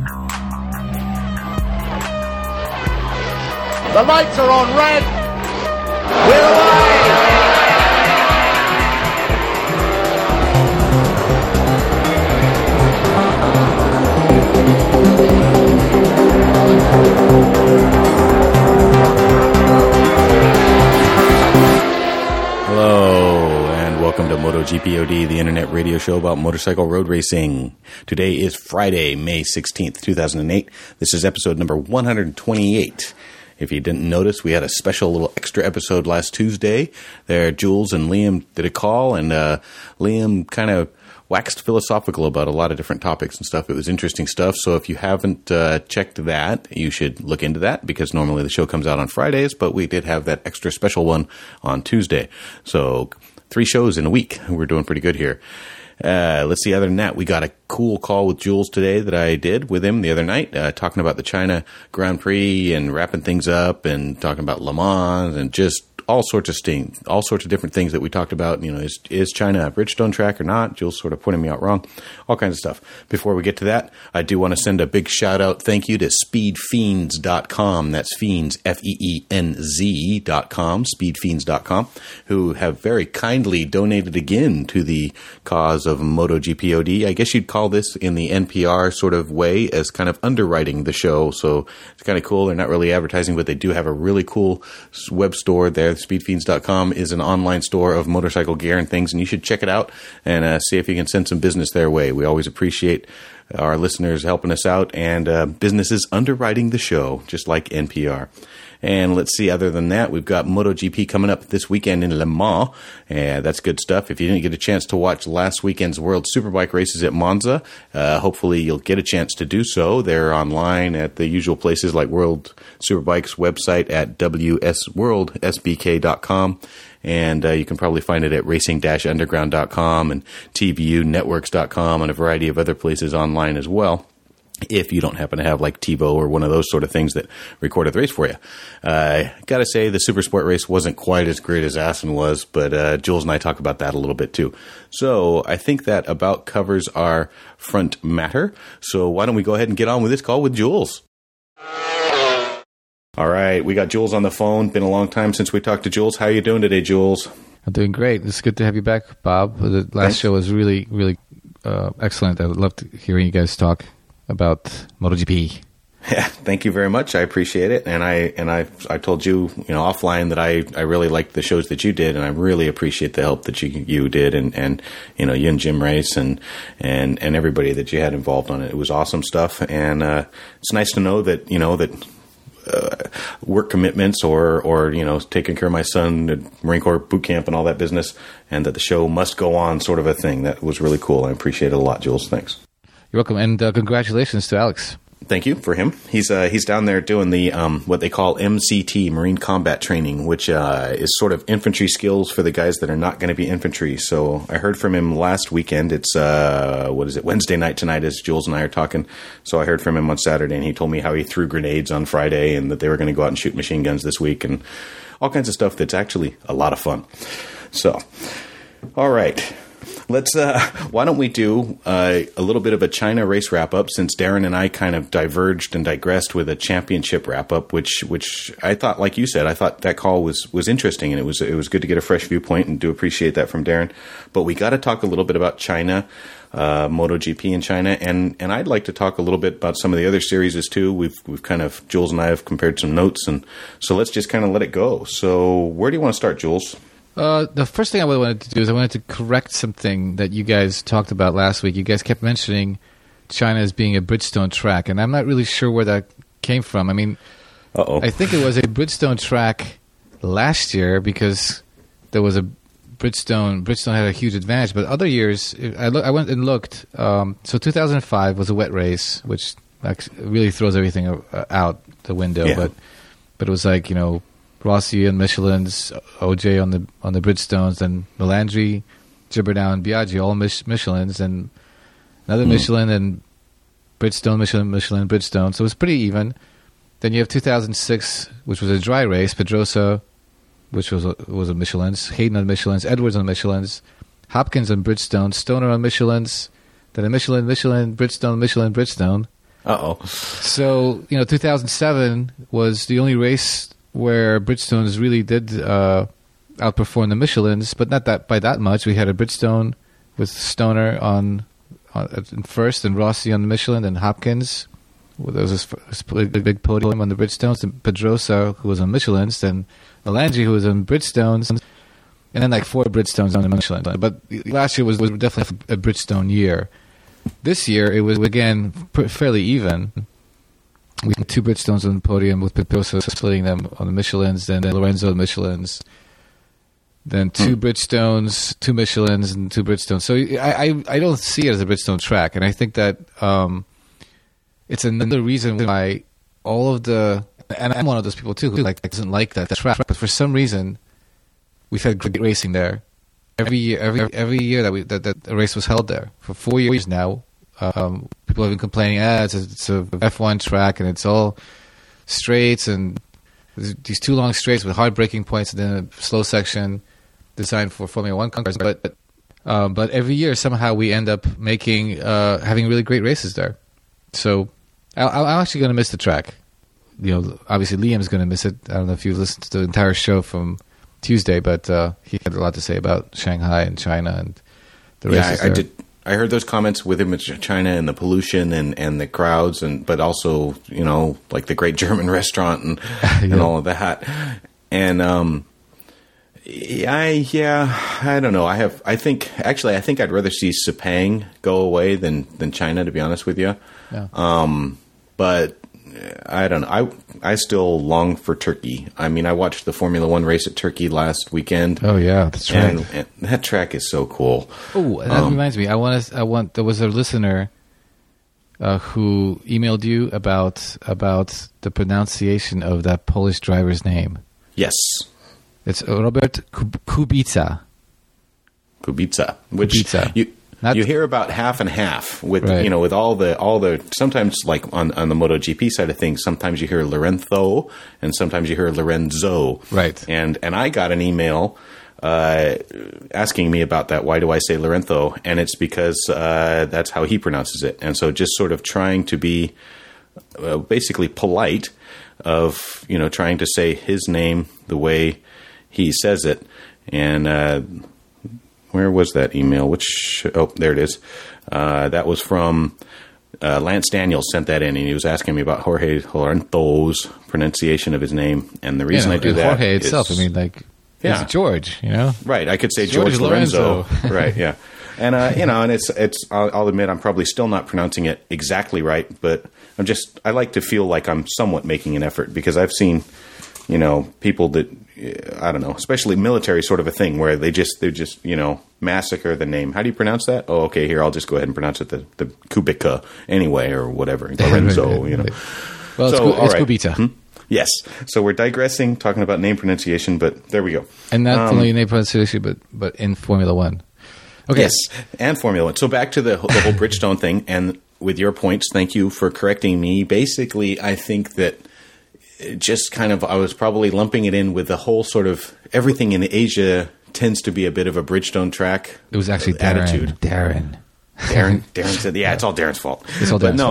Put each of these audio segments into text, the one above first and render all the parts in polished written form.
The lights are on red. We're away. Hello, and welcome to MotoGP OD, the internet radio show about motorcycle road racing. Today is Friday, May 16th, 2008. This is episode number 128. If you didn't notice, we had a special little extra episode last Tuesday. There, Jules and Liam did a call, and Liam kind of waxed philosophical about a lot of different topics and stuff. It was interesting stuff, so if you haven't checked that, you should look into that, because normally the show comes out on Fridays, but we did have that extra special one on Tuesday. So 3 shows in a week. We're doing pretty good here. Let's see, other than that, we got a cool call with Jules today that I did with him the other night, talking about the China Grand Prix and wrapping things up and talking about Le Mans and just all sorts of different things that we talked about. You know, is China a Bridgestone track or not? Jules sort of pointed me out wrong. All kinds of stuff. Before we get to that, I do want to send a big shout out, thank you to speedfiends.com. That's Fiends, FEENZ.com, speedfiends.com, who have very kindly donated again to the cause of MotoGP OD. I guess you'd call this in the NPR sort of way as kind of underwriting the show. So it's kind of cool. They're not really advertising, but they do have a really cool web store there. Speedfiends.com is an online store of motorcycle gear and things, and you should check it out and see if you can send some business their way. We always appreciate our listeners helping us out, and businesses underwriting the show, just like NPR. And let's see, other than that, we've got MotoGP coming up this weekend in Le Mans. That's good stuff. If you didn't get a chance to watch last weekend's World Superbike races at Monza, hopefully you'll get a chance to do so. They're online at the usual places like World Superbike's website at wsworldsbk.com. And you can probably find it at racing-underground.com and tvunetworks.com and a variety of other places online as well, if you don't happen to have like TiVo or one of those sort of things that recorded the race for you. Got to say, the Supersport race wasn't quite as great as Assen was, but Jules and I talk about that a little bit too. So I think that about covers our front matter. So why don't we go ahead and get on with this call with Jules? All right, we got Jules on the phone. Been a long time since we talked to Jules. How are you doing today, Jules? I'm doing great. It's good to have you back, Bob. The last show was really, really excellent. I loved hearing you guys talk about MotoGP. Yeah, thank you very much. I appreciate it. And I told you, offline that I really liked the shows that you did, and I really appreciate the help that you did, and you and Jim Race and everybody that you had involved on it. It was awesome stuff, and it's nice to know that that work commitments or taking care of my son at Marine Corps boot camp and all that business, and that the show must go on, sort of a thing. That was really cool. I appreciate it a lot, Jules. Thanks. You're welcome, and congratulations to Alex. Thank you for him. He's down there doing the what they call MCT, Marine Combat Training, which is sort of infantry skills for the guys that are not going to be infantry. So I heard from him last weekend. It's Wednesday night tonight, as Jules and I are talking. So I heard from him on Saturday, and he told me how he threw grenades on Friday, and that they were going to go out and shoot machine guns this week, and all kinds of stuff that's actually a lot of fun. So, all right. Let's. Why don't we do a little bit of a China race wrap up, since Darren and I kind of diverged and digressed with a championship wrap up, which I thought, like you said, I thought that call was interesting, and it was good to get a fresh viewpoint, and do appreciate that from Darren. But we got to talk a little bit about China, MotoGP in China, and I'd like to talk a little bit about some of the other series too. We've kind of, Jules and I have compared some notes, and so let's just kind of let it go. So where do you want to start, Jules? The first thing I wanted to do is I wanted to correct something that you guys talked about last week. You guys kept mentioning China as being a Bridgestone track, and I'm not really sure where that came from. I mean, I think it was a Bridgestone track last year, because there was a Bridgestone had a huge advantage. But other years, I went and looked. So 2005 was a wet race, which really throws everything out the window. Yeah. But it was like, Rossi and Michelin's, OJ on the Bridgestones, and Melandri, Gibernau, and Biaggi, all Michelin's, and another Michelin, and Bridgestone, Michelin, Bridgestone. So it was pretty even. Then you have 2006, which was a dry race, Pedrosa, which was a Michelin's, Hayden on Michelin's, Edwards on Michelin's, Hopkins on Bridgestone, Stoner on Michelin's, then a Michelin, Bridgestone, Bridgestone. Uh-oh. So, 2007 was the only race where Bridgestones really did outperform the Michelins, but not that by that much. We had a Bridgestone with Stoner on in first, and Rossi on the Michelin, and Hopkins. Well, there was a big podium on the Bridgestones, and Pedrosa, who was on Michelins, then Alangri, who was on Bridgestones, and then like 4 Bridgestones on the Michelin. But last year was definitely a Bridgestone year. This year, it was, again, fairly even. We had 2 Bridgestones on the podium, with Pedrosa splitting them on the Michelins, then Lorenzo on the Michelins, then 2 Bridgestones, 2 Michelins, and 2 Bridgestones. So I don't see it as a Bridgestone track, and I think that it's another reason why all of the... And I'm one of those people, too, who doesn't like that track, but for some reason, we've had great racing there. Every year that a race was held there for 4 years now, people have been complaining. It's a F1 track and it's all straights and these 2 long straights with hard braking points and then a slow section designed for Formula 1 cars. But every year somehow we end up having really great races there. So I'm actually going to miss the track. Obviously Liam's going to miss it. I don't know if you've listened to the entire show from Tuesday, but he had a lot to say about Shanghai and China and the races there. I did. I heard those comments with him in China and the pollution and the crowds, but also like the great German restaurant and all of that. And I don't know. I think I'd rather see Sepang go away than China, to be honest with you. Yeah. But I don't know. I still long for Turkey. I mean, I watched the Formula One race at Turkey last weekend. Oh yeah, that's right. And that track is so cool. Oh, that reminds me. There was a listener who emailed you about the pronunciation of that Polish driver's name. Yes, it's Robert Kubica. Kubica, which Kubica. You hear about half and half with right. With all the sometimes like on the MotoGP side of things, sometimes you hear Lorenzo and sometimes you hear Lorenzo. Right. And I got an email asking me about that. Why do I say Lorenzo? And it's because that's how he pronounces it. And so just sort of trying to be basically polite of trying to say his name the way he says it. And where was that email? There it is. That was from Lance Daniels sent that in, and he was asking me about Jorge Lorenzo's pronunciation of his name. And the reason I do that Jorge itself, it's George, Right, I could say George Lorenzo. Right, yeah. And, and it's I'll admit I'm probably still not pronouncing it exactly right, but I like to feel like I'm somewhat making an effort because I've seen, people that, I don't know, especially military sort of a thing where they just massacre the name. How do you pronounce that? Oh, okay, here, I'll just go ahead and pronounce it the Kubica anyway, or whatever. Lorenzo, right. Well, so, it's right. Kubica. Yes. So we're digressing, talking about name pronunciation, but there we go. And not only name pronunciation, but in Formula One. Okay. Yes, and Formula One. So back to the whole Bridgestone thing, and with your points, thank you for correcting me. Basically, I think that just kind of, I was probably lumping it in with the whole sort of everything in Asia tends to be a bit of a Bridgestone track. It was actually attitude. Darren said, yeah, it's all Darren's fault. It's all Darren's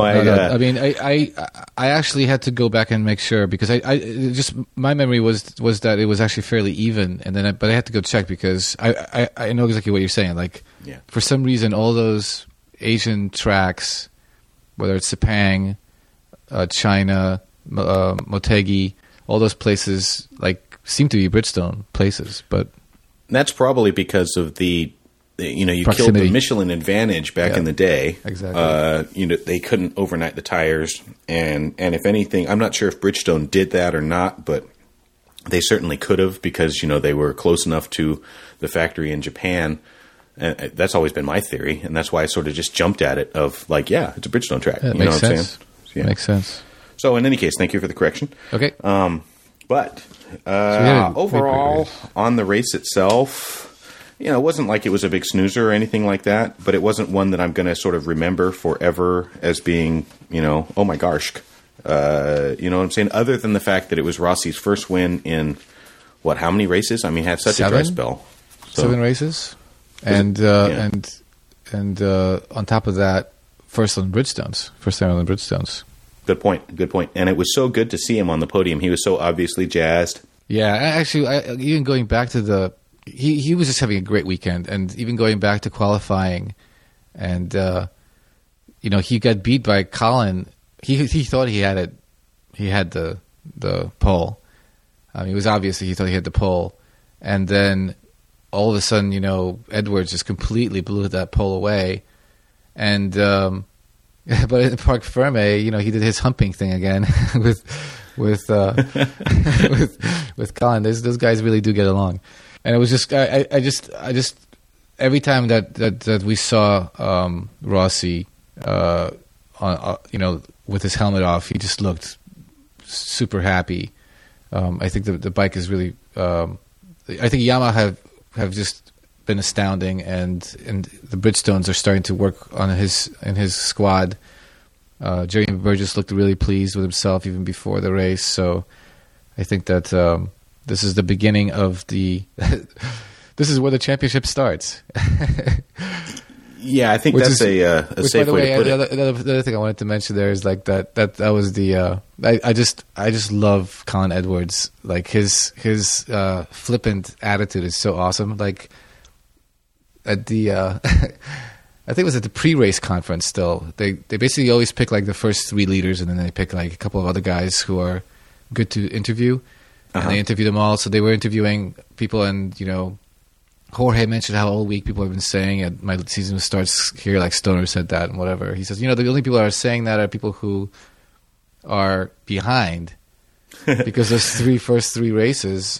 fault. I actually had to go back and make sure because I just my memory was that it was actually fairly even, and then but I had to go check because I know exactly what you're saying. Like, for some reason, all those Asian tracks, whether it's Sepang, China, Motegi, all those places seem to be Bridgestone places, but that's probably because of the you proximity. Killed the Michelin advantage back in the day. Exactly. They couldn't overnight the tires, and if anything, I'm not sure if Bridgestone did that or not, but they certainly could have because they were close enough to the factory in Japan. And that's always been my theory, and that's why I sort of just jumped at it of it's a Bridgestone track. Yeah, you know what I'm saying? Yeah. Makes sense. So in any case, thank you for the correction. Okay. But overall, on the race itself, it wasn't like it was a big snoozer or anything like that, but it wasn't one that I'm going to sort of remember forever as being, oh my gosh. You know what I'm saying? Other than the fact that it was Rossi's first win in, how many races? I mean, had such a dry spell. So, 7 races. And on top of that, first time on the Bridgestones. Good point. And it was so good to see him on the podium. He was so obviously jazzed. Yeah, actually, even going back to he was just having a great weekend, and even going back to qualifying, and he got beat by Colin. He thought he had it. He had the pole. It was obvious that he thought he had the pole, and then all of a sudden, Edwards just completely blew that pole away, and but in Parc Ferme, he did his humping thing again with Colin. Those guys really do get along, and it was just I just every time that we saw Rossi, with his helmet off, he just looked super happy. I think the bike is really. I think Yamaha have just been astounding, and the Bridgestones are starting to work on in his squad. Jerry Burgess looked really pleased with himself even before the race, so I think that this is the beginning of the. This is where the championship starts. Yeah, I think that's a safe way to put it. The other thing I wanted to mention there is like that was the I just love Colin Edwards. Like his flippant attitude is so awesome. Like at the I think it was at the pre-race conference. Still, they basically always pick like the first 3 leaders, and then they pick like a couple of other guys who are good to interview, and they interview them all. So they were interviewing people, and Jorge mentioned how all week people have been saying it. My season starts here, like Stoner said that and whatever. He says, the only people that are saying that are people who are behind because those first three races,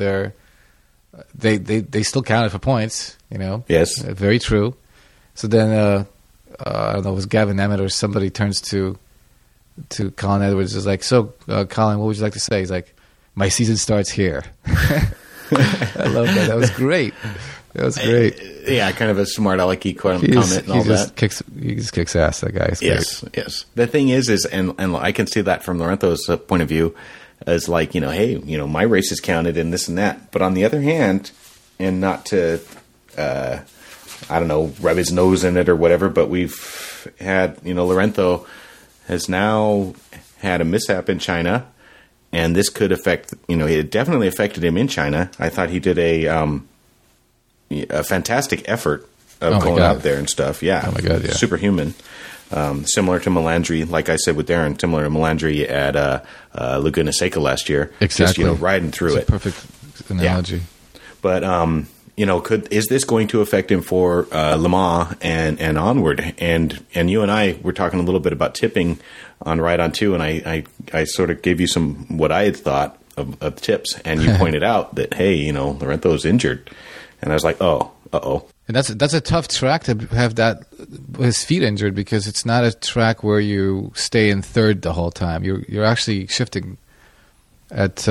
they still counted for points. Yes, very true. So then I don't know, it was Gavin Emmett or somebody turns to Colin Edwards, is like, so Colin, what would you like to say? He's like, my season starts here. I love that. That was great. Yeah, kind of a smart alecky comment and all that. He just kicks ass, that guy. Yes. The thing is and I can see that from Lorenzo's point of view, as like, hey, my race is counted and this and that. But on the other hand, and not to, I don't know, rub his nose in it or whatever, but we've had, Lorenzo has now had a mishap in China. And this could affect, it definitely affected him in China. I thought he did a fantastic effort of going out there and stuff. Yeah. Oh, my God, yeah. Superhuman. Similar to Melandri, like I said with Darren, similar to Melandri at Laguna Seca last year. Exactly. Just, riding through it. Perfect analogy. Yeah. But, is this going to affect him for Le Mans and onward? And you and I were talking a little bit about tipping on Ride On 2, and I sort of gave you what I had thought of tips, and you pointed out that, hey, Lorenzo's injured. And I was like, uh-oh. And that's a tough track to have that his feet injured, because it's not a track where you stay in third the whole time. You're actually shifting at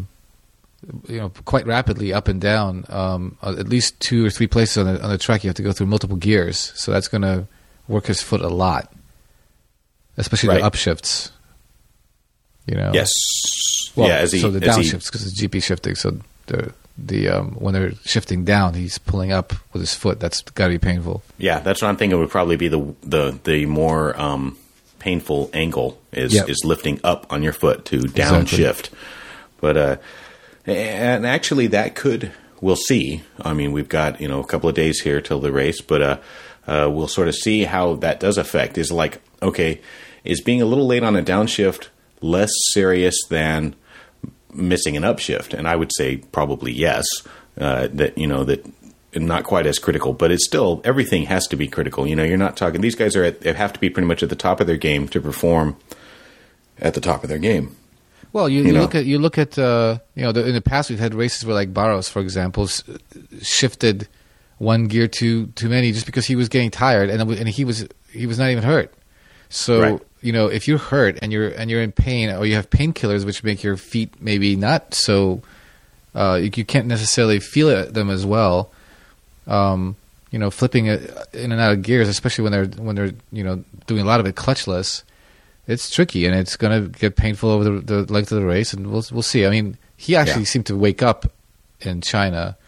quite rapidly up and down. At least 2 or 3 places on the track you have to go through multiple gears, so that's going to work his foot a lot, especially the upshifts. Yes. Well, yeah. So the downshifts, because it's GP shifting. So the when they're shifting down, he's pulling up with his foot. That's got to be painful. Yeah, that's what I'm thinking would probably be the more painful angle is lifting up on your foot to downshift. But and actually that we'll see. I mean, we've got a couple of days here till the race, but we'll sort of see how that does affect. Is like, okay, is being a little late on a downshift less serious than missing an upshift? And I would say probably yes. That not quite as critical, but it's still, everything has to be critical. You're not talking, these guys they have to be pretty much at the top of their game to perform at the top of their game. Well, you look at in the past we've had races where, like, Barros, for example, shifted one gear too many just because he was getting tired, and he was not even hurt. So right. If you're hurt and you're in pain, or you have painkillers which make your feet maybe not so, you can't necessarily feel them as well. Flipping it in and out of gears, especially when they're doing a lot of it clutchless, it's tricky, and it's going to get painful over the length of the race, and we'll see. I mean, he actually seemed to wake up in China.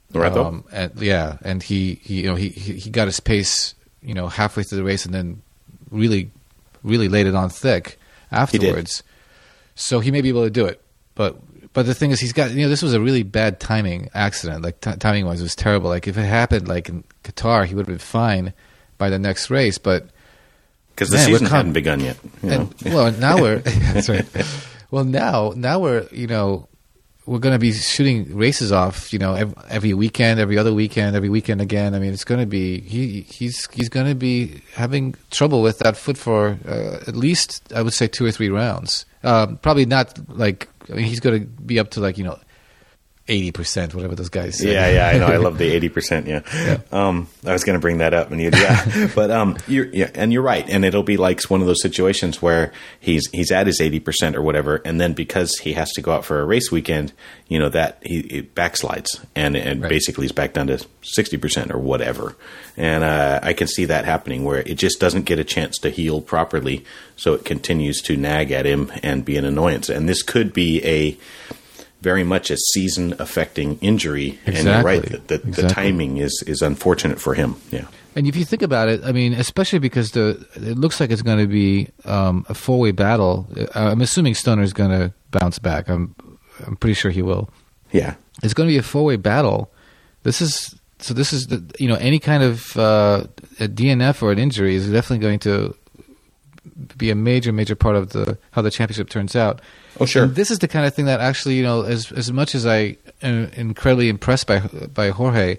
Lorenzo? And he got his pace, halfway through the race, and then really, really laid it on thick afterwards. So he may be able to do it. But the thing is, he's got, this was a really bad timing accident. Like timing-wise, it was terrible. Like if it happened like in Qatar, he would have been fine by the next race. But because the season hadn't begun yet. Well, now we're that's right. Well, now we're we're going to be shooting races off, every weekend, every other weekend, every weekend again. I mean, it's going to be he's going to be having trouble with that foot for at least, I would say, 2 or 3 rounds. Probably not he's going to be up to 80%, whatever those guys say. Yeah, I know. I love the 80%. Yeah. I was going to bring that up, and but you're right, and it'll be like one of those situations where he's at his 80% or whatever, and then because he has to go out for a race weekend, that he backslides, and right. Basically he's back down to 60% or whatever, and I can see that happening where it just doesn't get a chance to heal properly, so it continues to nag at him and be an annoyance, and this could be very much a season-affecting injury, exactly. And you're right, the timing is unfortunate for him. Yeah, and if you think about it, I mean, especially because it looks like it's going to be a 4-way battle. I'm assuming Stoner's going to bounce back. I'm pretty sure he will. Yeah, it's going to be a 4-way battle. This is any kind of a DNF or an injury is definitely going to be a major part of how the championship turns out. Oh, sure. And this is the kind of thing that actually, as much as I am incredibly impressed by Jorge,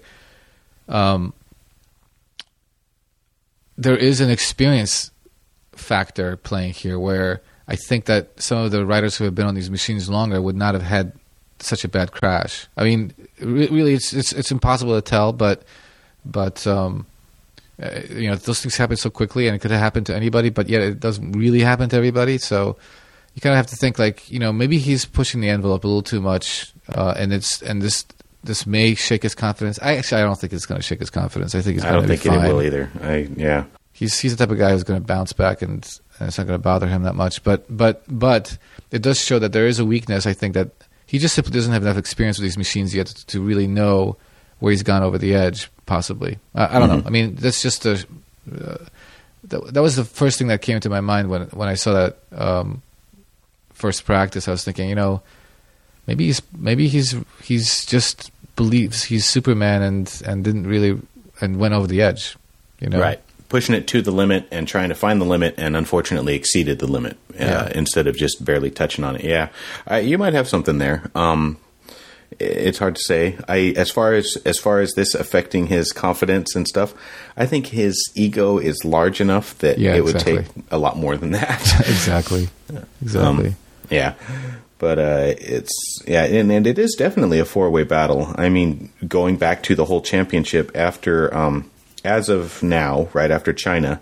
there is an experience factor playing here where I think that some of the riders who have been on these machines longer would not have had such a bad crash. I mean, really, it's impossible to tell, but those things happen so quickly, and it could have happened to anybody, but yet it doesn't really happen to everybody. So you kind of have to think maybe he's pushing the envelope a little too much, and this may shake his confidence. I don't think it's going to shake his confidence. I think he's going to be fine. I don't think it will either. He's the type of guy who's going to bounce back, and it's not going to bother him that much. But it does show that there is a weakness. I think that he just simply doesn't have enough experience with these machines yet to really know where he's gone over the edge. Possibly, I don't know. I mean, that's just that was the first thing that came to my mind when I saw that first practice. I was thinking, maybe he's just believes he's Superman and didn't really and went over the edge. Right, pushing it to the limit and trying to find the limit, and unfortunately exceeded the limit instead of just barely touching on it. Yeah, you might have something there. It's hard to say. As far as this affecting his confidence and stuff, I think his ego is large enough that it would take a lot more than that. Exactly. Yeah. But and it is definitely a 4-way battle. I mean, going back to the whole championship after, as of now, right after China,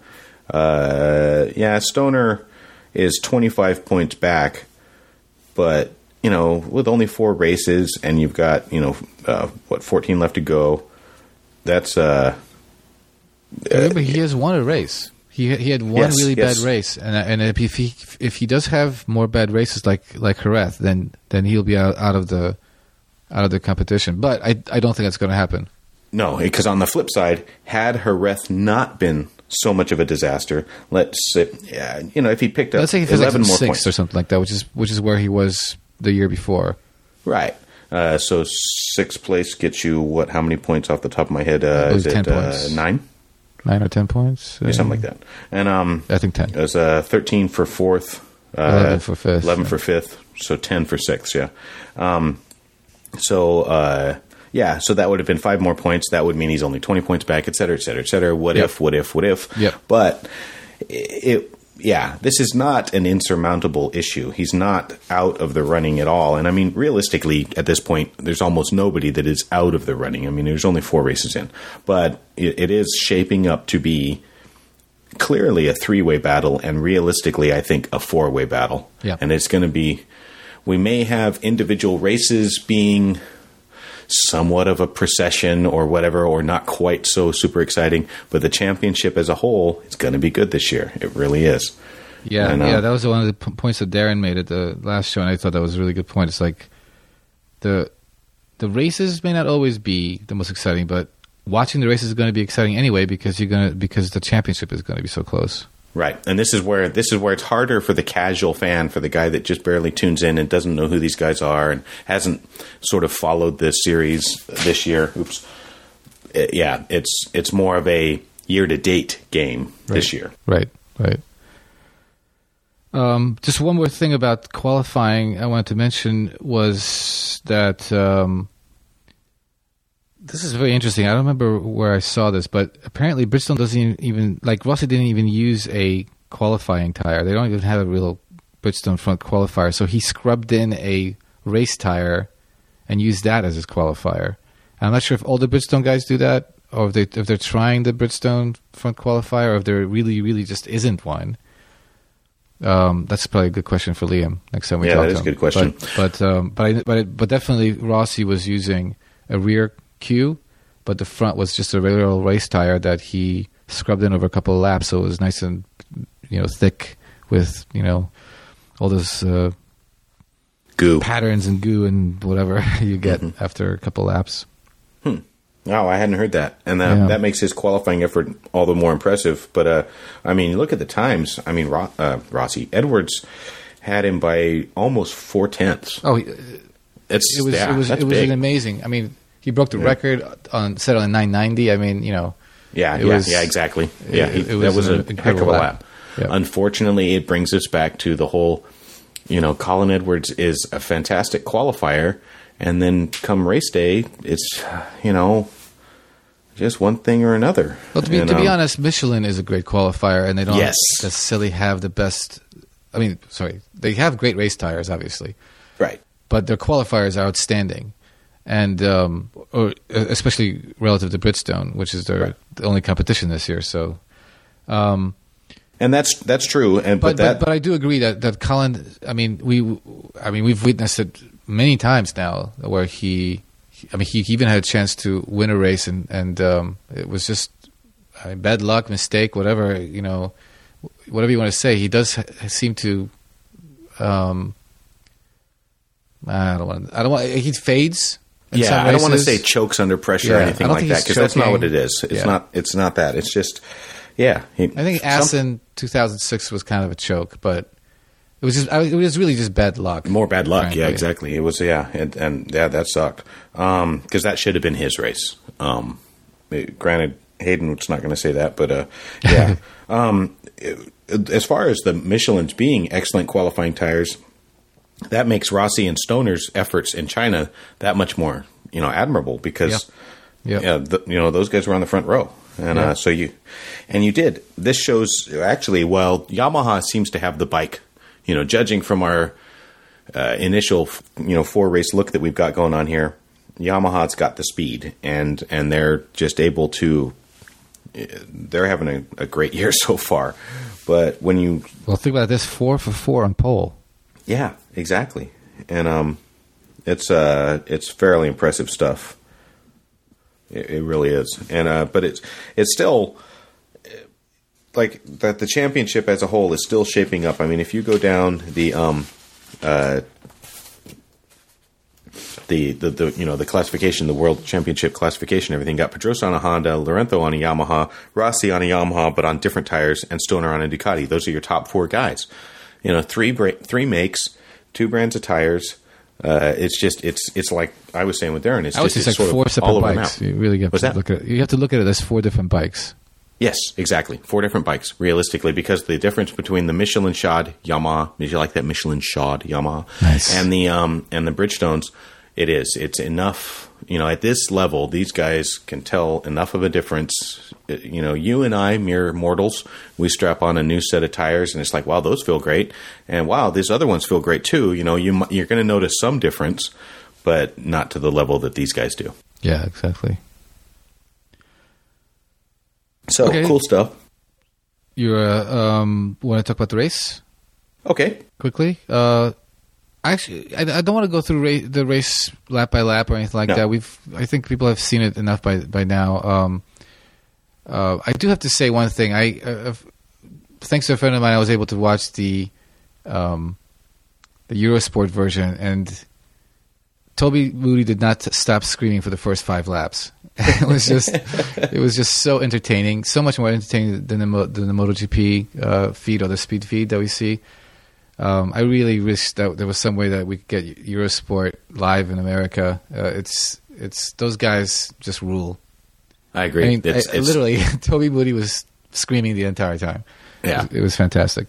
Stoner is 25 points back, but with only 4 races and you've got 14 left to go, that's remember, he has won a race. He had one bad race, and if he does have more bad races like Jerez, then he'll be out of the competition. But I don't think that's going to happen. No, because on the flip side, had Jerez not been so much of a disaster, let's say, if he picked up 11 more points or something like that, which is where he was the year before, right? So 6th place gets you how many points off the top of my head? Is it 10 points? 9? 9 or 10 points, something like that. And I think 10. It was 13 for 4th, 11 for 5th, 11 for 5th, so 10 for 6th. Yeah. So that would have been 5 more points. That would mean he's only 20 points back, et cetera, et cetera, et cetera. What if? Yep. But this is not an insurmountable issue. He's not out of the running at all. And I mean, realistically, at this point, there's almost nobody that is out of the running. I mean, there's only 4 races in. But it is shaping up to be clearly a 3-way battle, and realistically, I think a 4-way battle. Yeah. And it's going to be, we may have individual races being somewhat of a procession or whatever, or not quite so super exciting, but the championship as a whole is going to be good this year. It really is. Yeah, that was one of the points that Darren made at the last show, and I thought that was a really good point. It's like the races may not always be the most exciting, but watching the races is going to be exciting anyway because the championship is going to be so close. Right, and this is where it's harder for the casual fan, for the guy that just barely tunes in and doesn't know who these guys are and hasn't sort of followed this series this year. Oops, it's more of a year-to-date game this year. Right. Just one more thing about qualifying I wanted to mention was that this is very interesting. I don't remember where I saw this, but apparently Bridgestone doesn't even, like Rossi didn't even use a qualifying tire. They don't even have a real Bridgestone front qualifier. So he scrubbed in a race tire and used that as his qualifier. And I'm not sure if all the Bridgestone guys do that, or if they're trying the Bridgestone front qualifier, or if there really, really just isn't one. That's probably a good question for Liam next time we talk to him. Yeah, that is a good question. But definitely Rossi was using a rear Q, but the front was just a regular race tire that he scrubbed in over a couple of laps, so it was nice and thick with all those goo patterns and goo and whatever you get after a couple of laps. Oh, I hadn't heard that, and that makes his qualifying effort all the more impressive. But I mean, look at the times. I mean, Rossi Edwards had him by almost 0.4. Oh, it was an amazing. I mean, he broke the record set on 990. I mean, exactly. That was a heck of a lap. Yeah. Unfortunately, it brings us back to the whole. Colin Edwards is a fantastic qualifier. And then come race day, it's, just one thing or another. Well, to be honest, Michelin is a great qualifier, and they don't necessarily have the best... I mean, sorry, they have great race tires, obviously. Right. But their qualifiers are outstanding, and or especially relative to Bridgestone, which is the only competition this year. So, and that's true. But I do agree that Colin. I mean, we've witnessed it many times now, where he even had a chance to win a race, and it was just bad luck, mistake, whatever you want to say. He does seem to. I don't want. He fades. Yeah, I don't want to say chokes under pressure or anything like that, because that's not what it is. It's not. It's not that. It's just. Yeah, I think Assen 2006 was kind of a choke, but. It was really just bad luck. More bad luck, frankly. Yeah, exactly. It was, and that sucked because that should have been his race. Granted, Hayden was not going to say that, but yeah. As far as the Michelin's being excellent qualifying tires, that makes Rossi and Stoner's efforts in China that much more, admirable because, those guys were on the front row. And so you did. This shows actually, well, Yamaha seems to have the bike. Judging from our initial, 4-race look that we've got going on here, Yamaha's got the speed, and they're just able to. They're having a great year so far, but when you think about this, 4 for 4 on pole. Yeah, exactly, and it's fairly impressive stuff. It really is, and but it's still. Like that, the championship as a whole is still shaping up. I mean, if you go down the classification, the world championship classification, everything got Pedrosa on a Honda, Lorenzo on a Yamaha, Rossi on a Yamaha, but on different tires, and Stoner on a Ducati. Those are your top 4 guys. 3 makes, 2 brands of tires. It's like I was saying with Darren. It's like 4 separate bikes. You really have to look at it. You have to look at it as 4 different bikes. Yes, exactly. 4 different bikes, realistically, because the difference between the Michelin shod Yamaha, did you like that Michelin shod Yamaha? Nice. And the Bridgestones, it's enough, at this level, these guys can tell enough of a difference. You and I, mere mortals, we strap on a new set of tires and it's like, wow, those feel great. And wow, these other ones feel great too. You're going to notice some difference, but not to the level that these guys do. Yeah, exactly. So, cool stuff. You want to talk about the race? Okay. Quickly? Actually, I don't want to go through the race lap by lap or anything like that. I think people have seen it enough by now. I do have to say one thing. Thanks to a friend of mine, I was able to watch the Eurosport version, and Toby Moody did not stop screaming for the first 5 laps. It was just so entertaining, so much more entertaining than the MotoGP feed or the speed feed that we see. I really wish that there was some way that we could get Eurosport live in America. It's those guys just rule. I agree. I mean, literally, Toby Moody was screaming the entire time. Yeah, it was fantastic.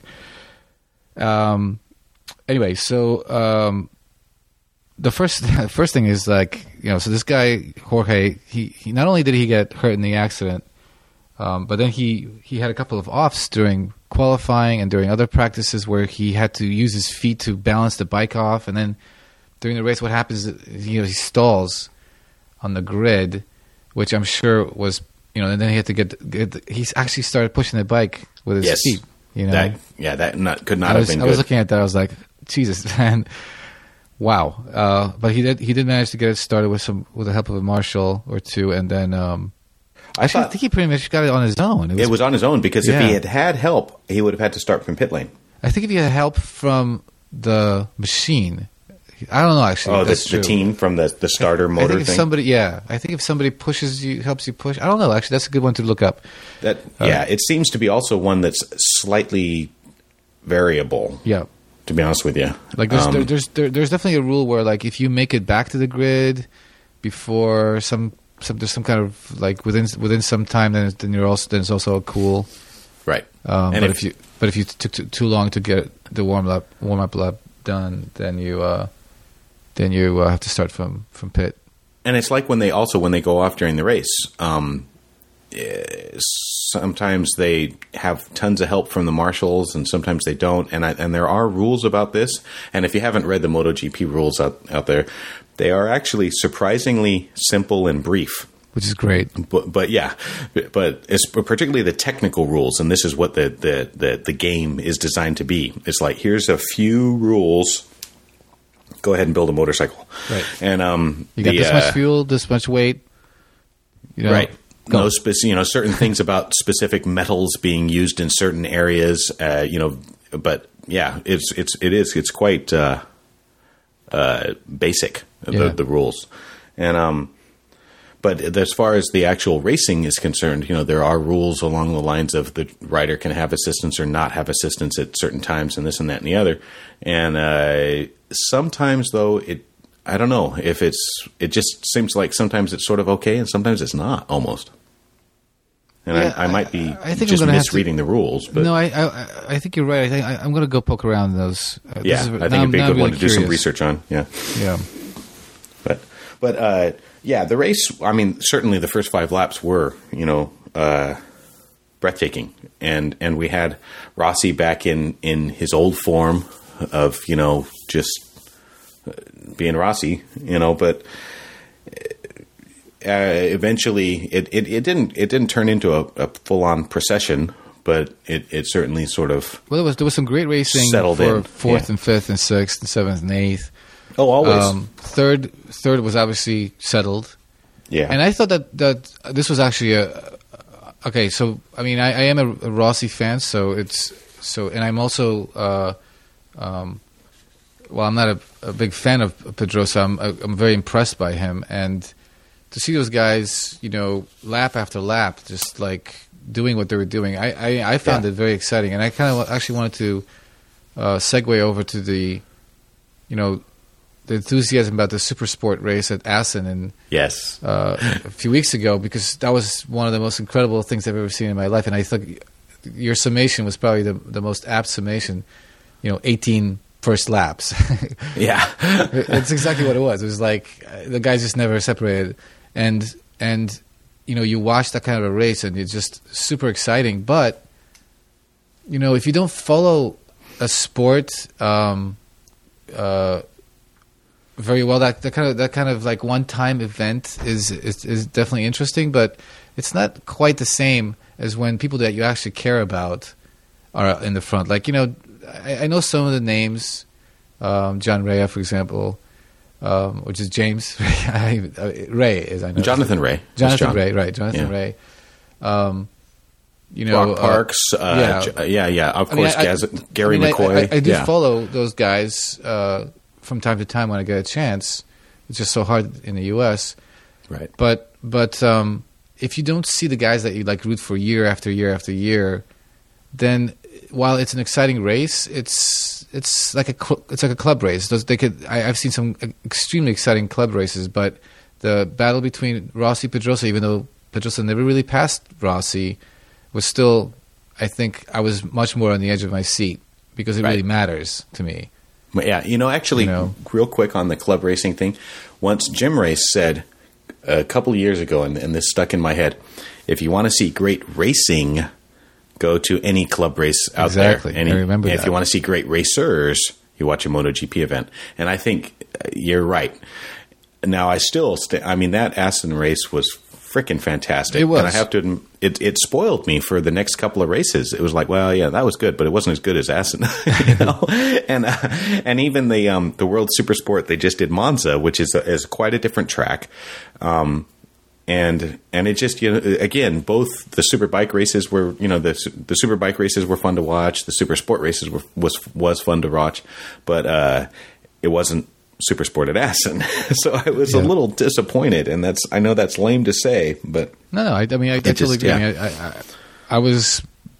Anyway, so the first thing is like, so this guy Jorge, he not only did he get hurt in the accident, but then he had a couple of offs during qualifying and during other practices where he had to use his feet to balance the bike off, and then during the race, what happens is he stalls on the grid, which I'm sure was and then he had to get he actually started pushing the bike with his feet. That could not have been good. I was looking at that. I was like, Jesus, man, wow. But he did manage to get it started with the help of a marshal or two, and then I think he pretty much got it on his own. It was on his own because if he had help, he would have had to start from pit lane. I think if he had help from the machine, I don't know actually. Oh, the team from the starter motor thing. I think if somebody pushes you, helps you push. I don't know. Actually, that's a good one to look up. It seems to be also one that's slightly variable. Yeah. To be honest with you, like there's definitely a rule where like if you make it back to the grid before there's some kind of like within some time, then it's also cool. Right. But if you took too long to get the warm up lap done, then you have to start from pit. And it's like when they go off during the race. Sometimes they have tons of help from the marshals, and sometimes they don't. And there are rules about this. And if you haven't read the MotoGP rules out there, they are actually surprisingly simple and brief, which is great. But it's particularly the technical rules, and this is what the game is designed to be. It's like, here's a few rules. Go ahead and build a motorcycle. Right. And you got this much fuel, this much weight. Right. No certain things about specific metals being used in certain areas. But yeah, it's quite basic. The rules, and but as far as the actual racing is concerned, there are rules along the lines of the rider can have assistance or not have assistance at certain times, and this and that and the other. And sometimes, though, I don't know if it just seems like sometimes it's sort of okay and sometimes it's not, almost. And I might be just misreading the rules. But no, I think you're right. I'm going to go poke around those. I think it'd be a good one to do some research on. Yeah. Yeah. But the race, I mean, certainly the first 5 laps were, breathtaking. And we had Rossi back in his old form of, just being Rossi, but eventually it didn't turn into a full-on procession, but it certainly sort of there was some great racing settled for in. 4th and 5th and 6th and 7th and 8th. Oh, always. Third was obviously settled. Yeah. And I thought that this was actually okay. So I mean, I am a Rossi fan, and I'm also I'm not a big fan of Pedrosa. I'm very impressed by him, and to see those guys, lap after lap, just like doing what they were doing, I found it very exciting, and I kind of actually wanted to segue over to the enthusiasm about the super sport race at Assen and a few weeks ago, because that was one of the most incredible things I've ever seen in my life, and I thought your summation was probably the most apt summation. 18 first laps. Yeah, it's exactly what it was. It was like the guys just never separated, and you watch that kind of a race, and it's just super exciting. But if you don't follow a sport very well, that kind of like one-time event is definitely interesting, but it's not quite the same as when people that you actually care about are in the front. Like I know some of the names, John Rea, for example, which is James Ray, as I know. Jonathan Ray. Jonathan Ray, right? Jonathan Ray. Brock Parks. Of course, Gary McCoy. I do follow those guys from time to time when I get a chance. it's just so hard in the U.S. Right. But if you don't see the guys that you like root for year after year after year, then while it's an exciting race, it's like a club race. I've seen some extremely exciting club races, but the battle between Rossi and Pedrosa, even though Pedrosa never really passed Rossi, was still, I think, I was much more on the edge of my seat because it really matters to me. Yeah, actually, real quick on the club racing thing, once Jim Race said a couple of years ago, and this stuck in my head, if you want to see great racing, go to any club race out there. Exactly, I remember that. If you want to see great racers, you watch a MotoGP event. And I think you're right. Now, I still that Assen race was freaking fantastic. It was. And I have to admit, it spoiled me for the next couple of races. It was like, well, yeah, that was good, but it wasn't as good as Assen. And even the World Super Sport they just did Monza, which is quite a different track. And it just, again, both the Superbike races were, the Superbike races were fun to watch. The Super Sport races was fun to watch, but it wasn't Super Sport at Assen. So I was a little disappointed, and I know that's lame to say, but no, I totally agree. I was,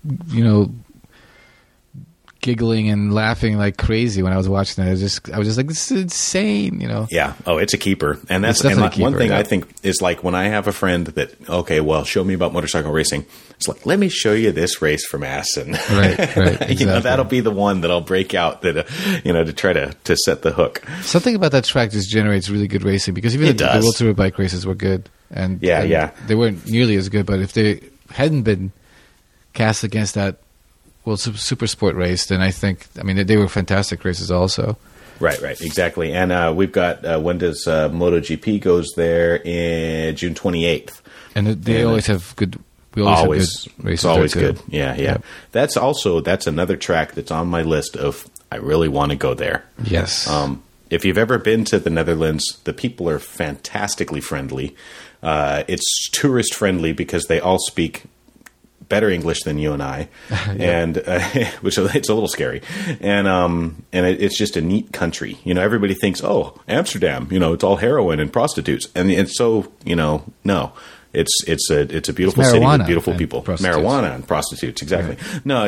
giggling and laughing like crazy when I was watching it. I was just like, this is insane, Yeah. Oh, it's a keeper. And that's one thing I think is like when I have a friend that, okay, well, show me about motorcycle racing. It's like, let me show you this race from Assen. Right. Exactly. That'll be the one that I'll break out that, to try to set the hook. Something about that track just generates really good racing because even the World Superbike races were good. And they weren't nearly as good, but if they hadn't been cast against that Super Sport race, then I think, they were fantastic races also. Right, exactly. And we've got, when does MotoGP goes there in June 28th. And they always have good, we always have good races. It's always there good. Yeah. That's another track that's on my list of, I really want to go there. Yes. If you've ever been to the Netherlands, the people are fantastically friendly. It's tourist friendly because they all speak better English than you and I, and which it's a little scary, and it's just a neat country. Everybody thinks, oh, Amsterdam, it's all heroin and prostitutes, and so no, it's a beautiful city with beautiful people, marijuana and prostitutes, exactly. Right. No,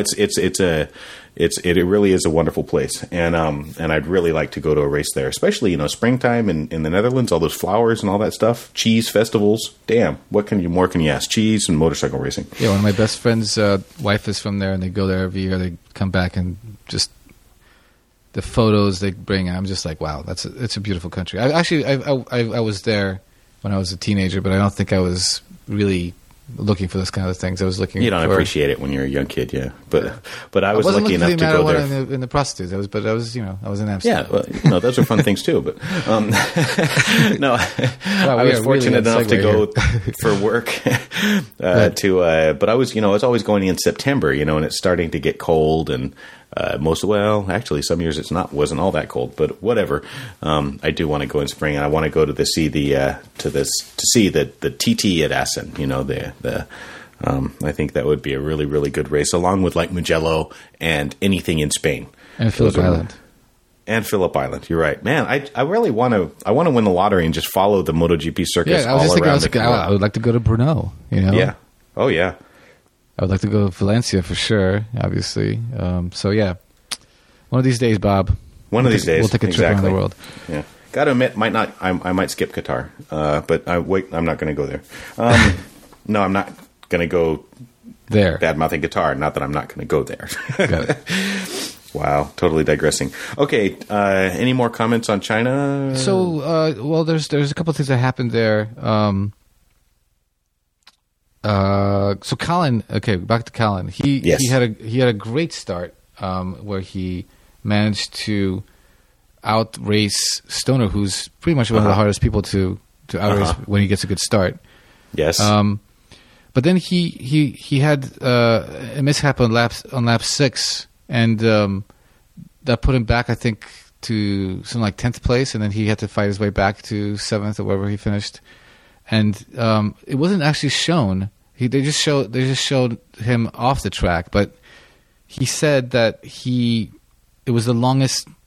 it really is a wonderful place, and I'd really like to go to a race there, especially springtime in the Netherlands, all those flowers and all that stuff, cheese festivals. Damn, what more can you ask? Cheese and motorcycle racing. Yeah, one of my best friends' wife is from there, and they go there every year. They come back and just the photos they bring. I'm just like, wow, it's a beautiful country. I was there when I was a teenager, but I don't think I was really looking for those kind of things. I was looking. You don't appreciate it when you're a young kid, yeah. But I was lucky enough to go there. In the prostitutes, I was in Amsterdam. Yeah, well, those are fun things too. But no, I was fortunate enough to go for work but I was always going in September, and it's starting to get cold and. Actually, some years wasn't all that cold, but whatever. I do want to go in spring, and I want to go to see the TT at Assen. I think that would be a really, really good race, along with like Mugello and anything in Spain and Phillip Island. And Phillip Island, you're right, man. I really want to. I want to win the lottery and just follow the MotoGP circus all around the world. I would like to go to Brno. Yeah. Oh yeah. I would like to go to Valencia for sure, obviously. So, yeah. One of these days, Bob. One of these days. We'll take a trip around the world. Yeah. Got to admit, I might skip Qatar. But I'm not going to go there. No, I'm not going to go there. Bad-mouthing Qatar. Not that I'm not going to go there. Got it. Wow. Totally digressing. Okay. Any more comments on China? So, there's a couple of things that happened there. So Colin, back to Colin. He had a great start where he managed to outrace Stoner, who's pretty much one of the hardest people to outrace when he gets a good start. Yes. But then he had a mishap on lap 6, and that put him back, I think, to something like 10th place, and then he had to fight his way back to 7th or wherever he finished. And it wasn't actually shown. They just showed him off the track, but he said that it was the longest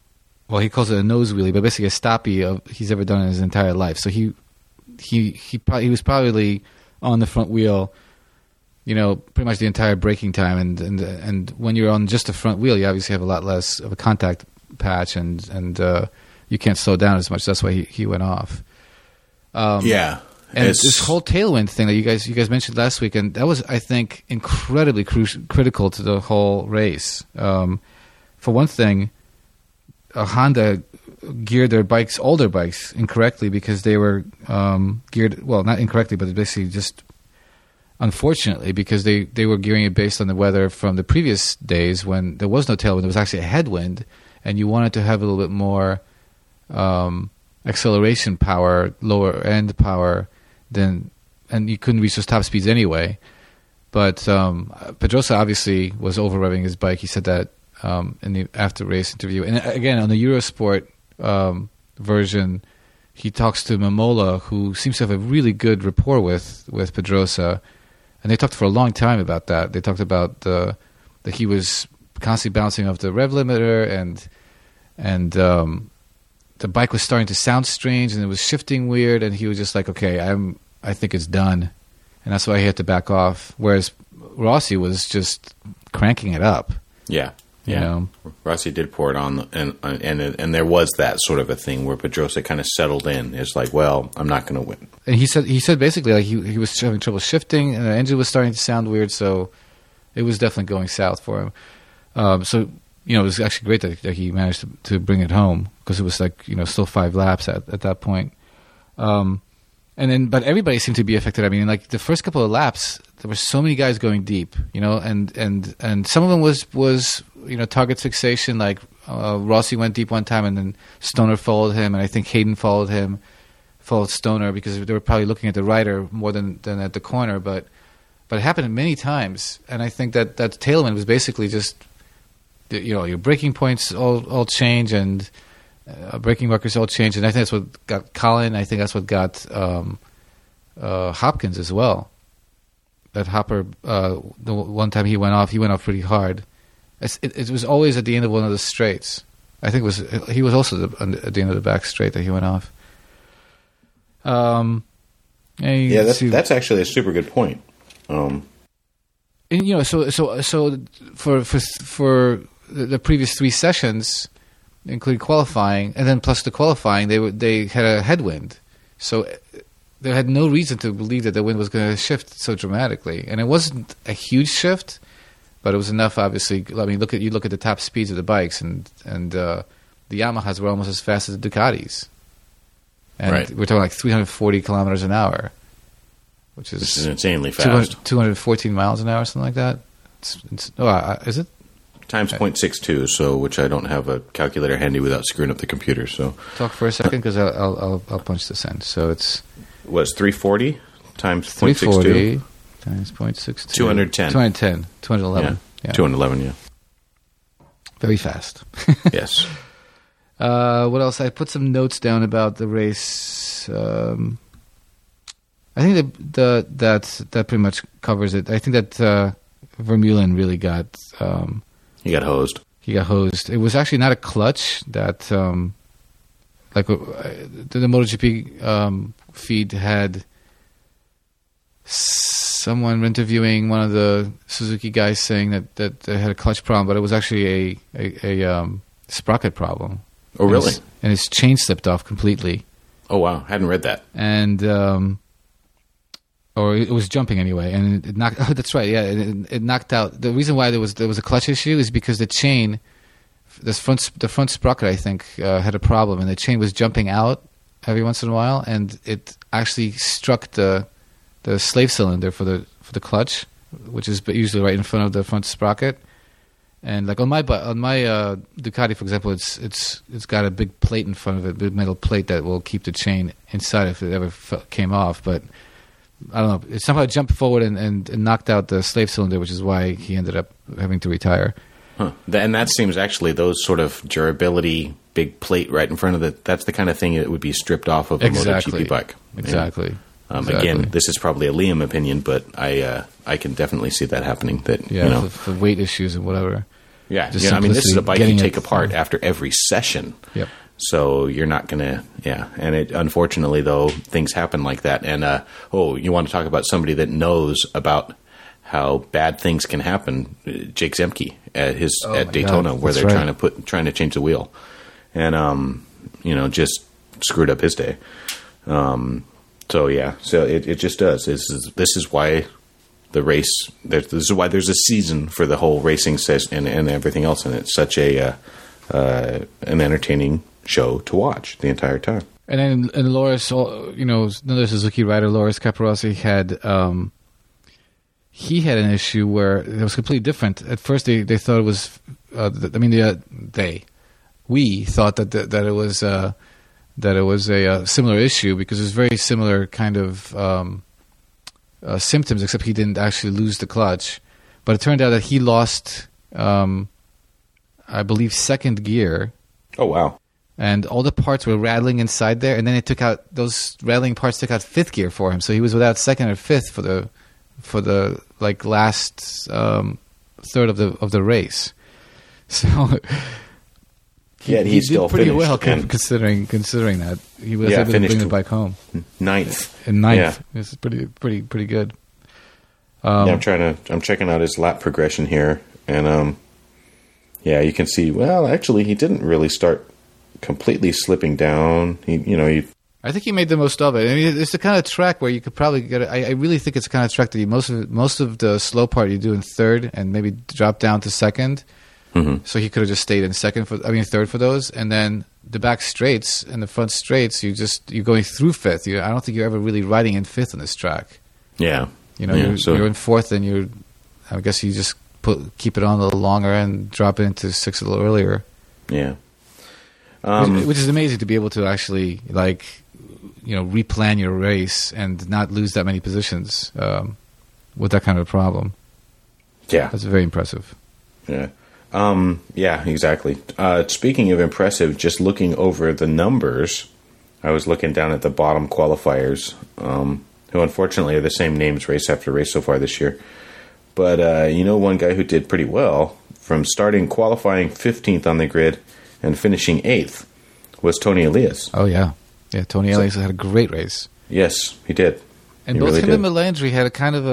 well, he calls it a nose wheelie, but basically a stoppie he's ever done in his entire life. So he was probably on the front wheel, pretty much the entire braking time. And when you're on just the front wheel, you obviously have a lot less of a contact patch, and you can't slow down as much. That's why he went off. Yeah. And this whole tailwind thing that you guys mentioned last week, and that was, I think, incredibly critical to the whole race. For one thing, Honda geared their bikes, older bikes, incorrectly because they were geared, well, not incorrectly, but basically just unfortunately because they were gearing it based on the weather from the previous days when there was no tailwind. There was actually a headwind, and you wanted to have a little bit more acceleration power, lower end power, and you couldn't reach those top speeds anyway. But Pedrosa obviously was over revving his bike. He said that in the after race interview. And again, on the Eurosport version, he talks to Momola, who seems to have a really good rapport with Pedrosa. And they talked for a long time about that. They talked about that he was constantly bouncing off the rev limiter, and the bike was starting to sound strange, and it was shifting weird, and he was just like, okay, I think it's done. And that's why he had to back off. Whereas Rossi was just cranking it up. Yeah. Rossi did pour it on, and there was that sort of a thing where Pedrosa kind of settled in. It's like, well, I'm not going to win. And he said basically like he was having trouble shifting, and the engine was starting to sound weird, so it was definitely going south for him. So it was actually great that he managed to bring it home, because it was like still 5 laps at that point. But everybody seemed to be affected. I mean, like the first couple of laps, there were so many guys going deep, and some of them was target fixation. Like Rossi went deep one time, and then Stoner followed him, and I think Hayden followed Stoner because they were probably looking at the rider more than at the corner. But it happened many times, and I think that tailwind was basically just your braking points all change, and braking records all change, and I think that's what got Colin. I think that's what got Hopkins as well. That Hopper, the one time he went off pretty hard. It was always at the end of one of the straights. I think he was also at the end of the back straight that he went off. That's actually a super good point. And so for the previous 3 sessions, including qualifying, and then plus the qualifying, they had a headwind, so they had no reason to believe that the wind was going to shift so dramatically. And it wasn't a huge shift, but it was enough. Obviously, I mean, you look at the top speeds of the bikes, and the Yamahas were almost as fast as the Ducatis, and right. We're talking like 340 kilometers an hour, which is insanely fast. 214 miles an hour, something like that. Is it? Times 0.62, so which I don't have a calculator handy without screwing up the computer. So talk for a second, because I'll punch this in. So it's 340 times 0.62. 340 times 0.62. 210. 211. Yeah. 211. Yeah. Very fast. Yes. What else? I put some notes down about the race. I think that pretty much covers it. I think that Vermeulen really got. He got hosed. It was actually not a clutch that, the MotoGP feed had someone interviewing one of the Suzuki guys saying that they had a clutch problem, but it was actually a sprocket problem. Oh, really? And his chain slipped off completely. Oh, wow. Hadn't read that. And or it was jumping anyway, and it knocked. Oh, that's right. Yeah, it knocked out. The reason why there was a clutch issue is because the chain, the front sprocket, I think, had a problem, and the chain was jumping out every once in a while, and it actually struck the slave cylinder for the clutch, which is usually right in front of the front sprocket. And like on my Ducati, for example, it's got a big plate in front of it, big metal plate that will keep the chain inside if it ever came off, but. I don't know. It somehow jumped forward and knocked out the slave cylinder, which is why he ended up having to retire. Huh. And that seems actually those sort of durability, big plate right in front of it. That's the kind of thing that would be stripped off of a MotoGP bike. Exactly. Again, this is probably a Liam opinion, but I can definitely see that happening. That the weight issues and whatever. Yeah, Just I mean, this is a bike you getting take it- apart after every session. Yep. So you're not going to, And it, unfortunately, though, things happen like that. And, you want to talk about somebody that knows about how bad things can happen? Jake Zemke at my Daytona, God, where that's they're right. trying to change the wheel. And, just screwed up his day. So it just does. This is why the race, this is why there's a season for the whole racing session and everything else. And it's such an entertaining show to watch the entire time. And then and Loris, another Suzuki rider, Loris Capirossi, he had an issue where it was completely different. At first, they thought it was, we thought that it was a similar issue because it was very similar kind of symptoms, except he didn't actually lose the clutch. But it turned out that he lost, I believe, second gear. Oh, wow. And all the parts were rattling inside there, and then those rattling parts took out fifth gear for him, so he was without second or fifth for the last third of the race. So Yeah, he did still pretty finished, well and- considering that he was able to finished bring the bike home ninth. in ninth. Yeah. This is pretty good. I'm checking out his lap progression here, and you can see. Well, actually, he didn't really start completely slipping down. He I think he made the most of it. I mean, it's the kind of track where you could probably get it. I really think it's the kind of track that most of the slow part you do in third and maybe drop down to second. Mm-hmm. So he could have just stayed in third for those, and then the back straights and the front straights, you're going through fifth. I don't think you're ever really riding in fifth on this track. Yeah. You're in fourth, and I guess you just keep it on a little longer and drop it into sixth a little earlier. Yeah. Which is amazing to be able to actually replan your race and not lose that many positions with that kind of problem. Yeah. That's very impressive. Yeah. Exactly. Speaking of impressive, just looking over the numbers, I was looking down at the bottom qualifiers, who unfortunately are the same names race after race so far this year. But, one guy who did pretty well from qualifying 15th on the grid and finishing 8th was Tony Elias. Oh, yeah. Yeah, Tony Elias had a great race. Yes, he did. And he both really him did. and Melandri had a kind of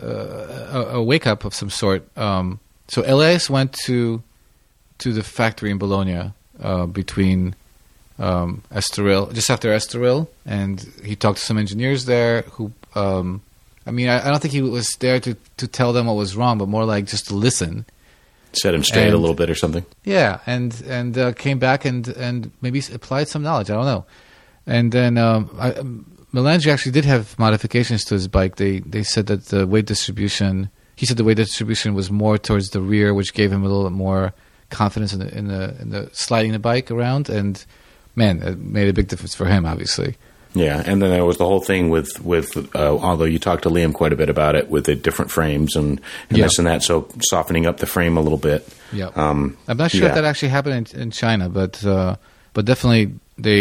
a wake-up of some sort. So Elias went to the factory in Bologna between Estoril, just after Estoril, and he talked to some engineers there who, I don't think he was there to tell them what was wrong, but more like just to listen. Set him straight a little bit or something. Yeah, and came back and maybe applied some knowledge. I don't know. And then Melandri actually did have modifications to his bike. They said that the weight distribution. He said the weight distribution was more towards the rear, which gave him a little bit more confidence in the sliding the bike around. And man, it made a big difference for him, obviously. Yeah, and then there was the whole thing with although you talked to Liam quite a bit about it, with the different frames and this and that, so softening up the frame a little bit. Yeah, I'm not sure if that actually happened in China, but definitely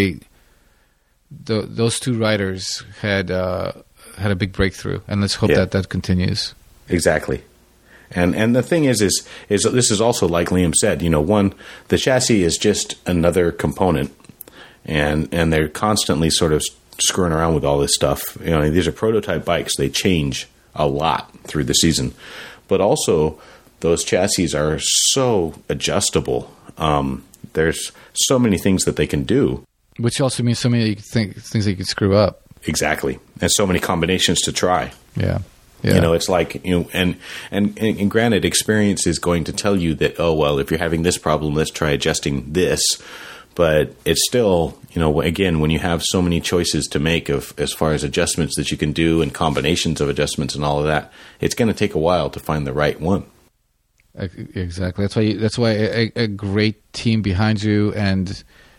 those two riders had a big breakthrough, and let's hope that continues. Exactly. And the thing is this is also, like Liam said, the chassis is just another component, and they're constantly sort of screwing around with all this stuff. These are prototype bikes. They change a lot through the season. But also, those chassis are so adjustable. There's so many things that they can do. Which also means so many things that you could screw up. Exactly. And so many combinations to try. Yeah. It's like, and granted, experience is going to tell you that, if you're having this problem, let's try adjusting this. But it's still, again, when you have so many choices to make as far as adjustments that you can do and combinations of adjustments and all of that, it's going to take a while to find the right one. Exactly. That's why a great team behind you and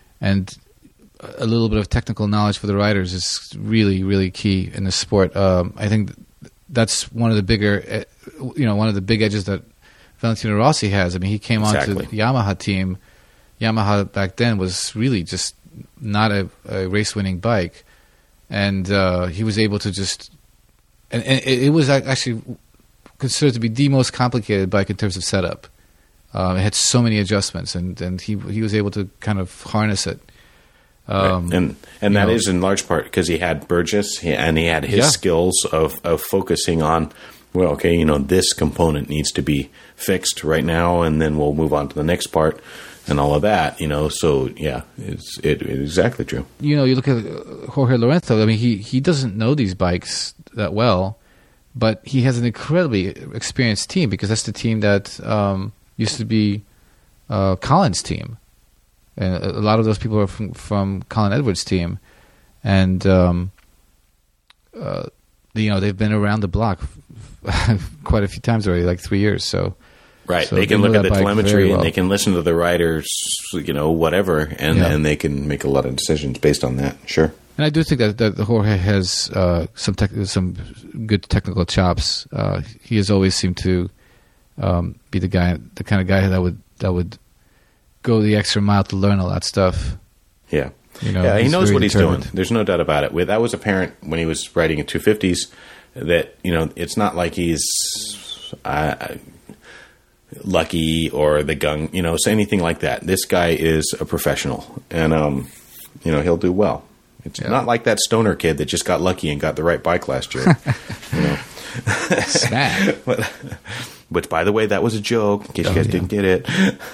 a little bit of technical knowledge for the riders is really, really key in the sport. I think that's one of the big edges that Valentino Rossi has. I mean, he came onto the Yamaha team. Yamaha back then was really just not a race-winning bike, and he was able to just and it was actually considered to be the most complicated bike in terms of setup. It had so many adjustments, and he was able to kind of harness it. Right. And that is in large part because he had Burgess and he had his skills of focusing on, well, okay, this component needs to be fixed right now, and then we'll move on to the next part and all of that, So, yeah, it's exactly true. You look at Jorge Lorenzo. I mean, he doesn't know these bikes that well, but he has an incredibly experienced team because that's the team that used to be Colin's team. And a lot of those people are from Colin Edwards' team. And, they've been around the block quite a few times already, like 3 years. So, right. So they can look at the telemetry and they can listen to the riders, whatever, and they can make a lot of decisions based on that. Sure. And I do think that Jorge has some good technical chops. He has always seemed to be the kind of guy that would go the extra mile to learn all that stuff. Yeah. He knows what he's doing. There's no doubt about it. That was apparent when he was riding in 250s that, it's not like he's lucky or the gung, so anything like that. This guy is a professional and, he'll do well. It's not like that Stoner kid that just got lucky and got the right bike last year. Snap. Which, by the way, that was a joke. In case you guys didn't get it.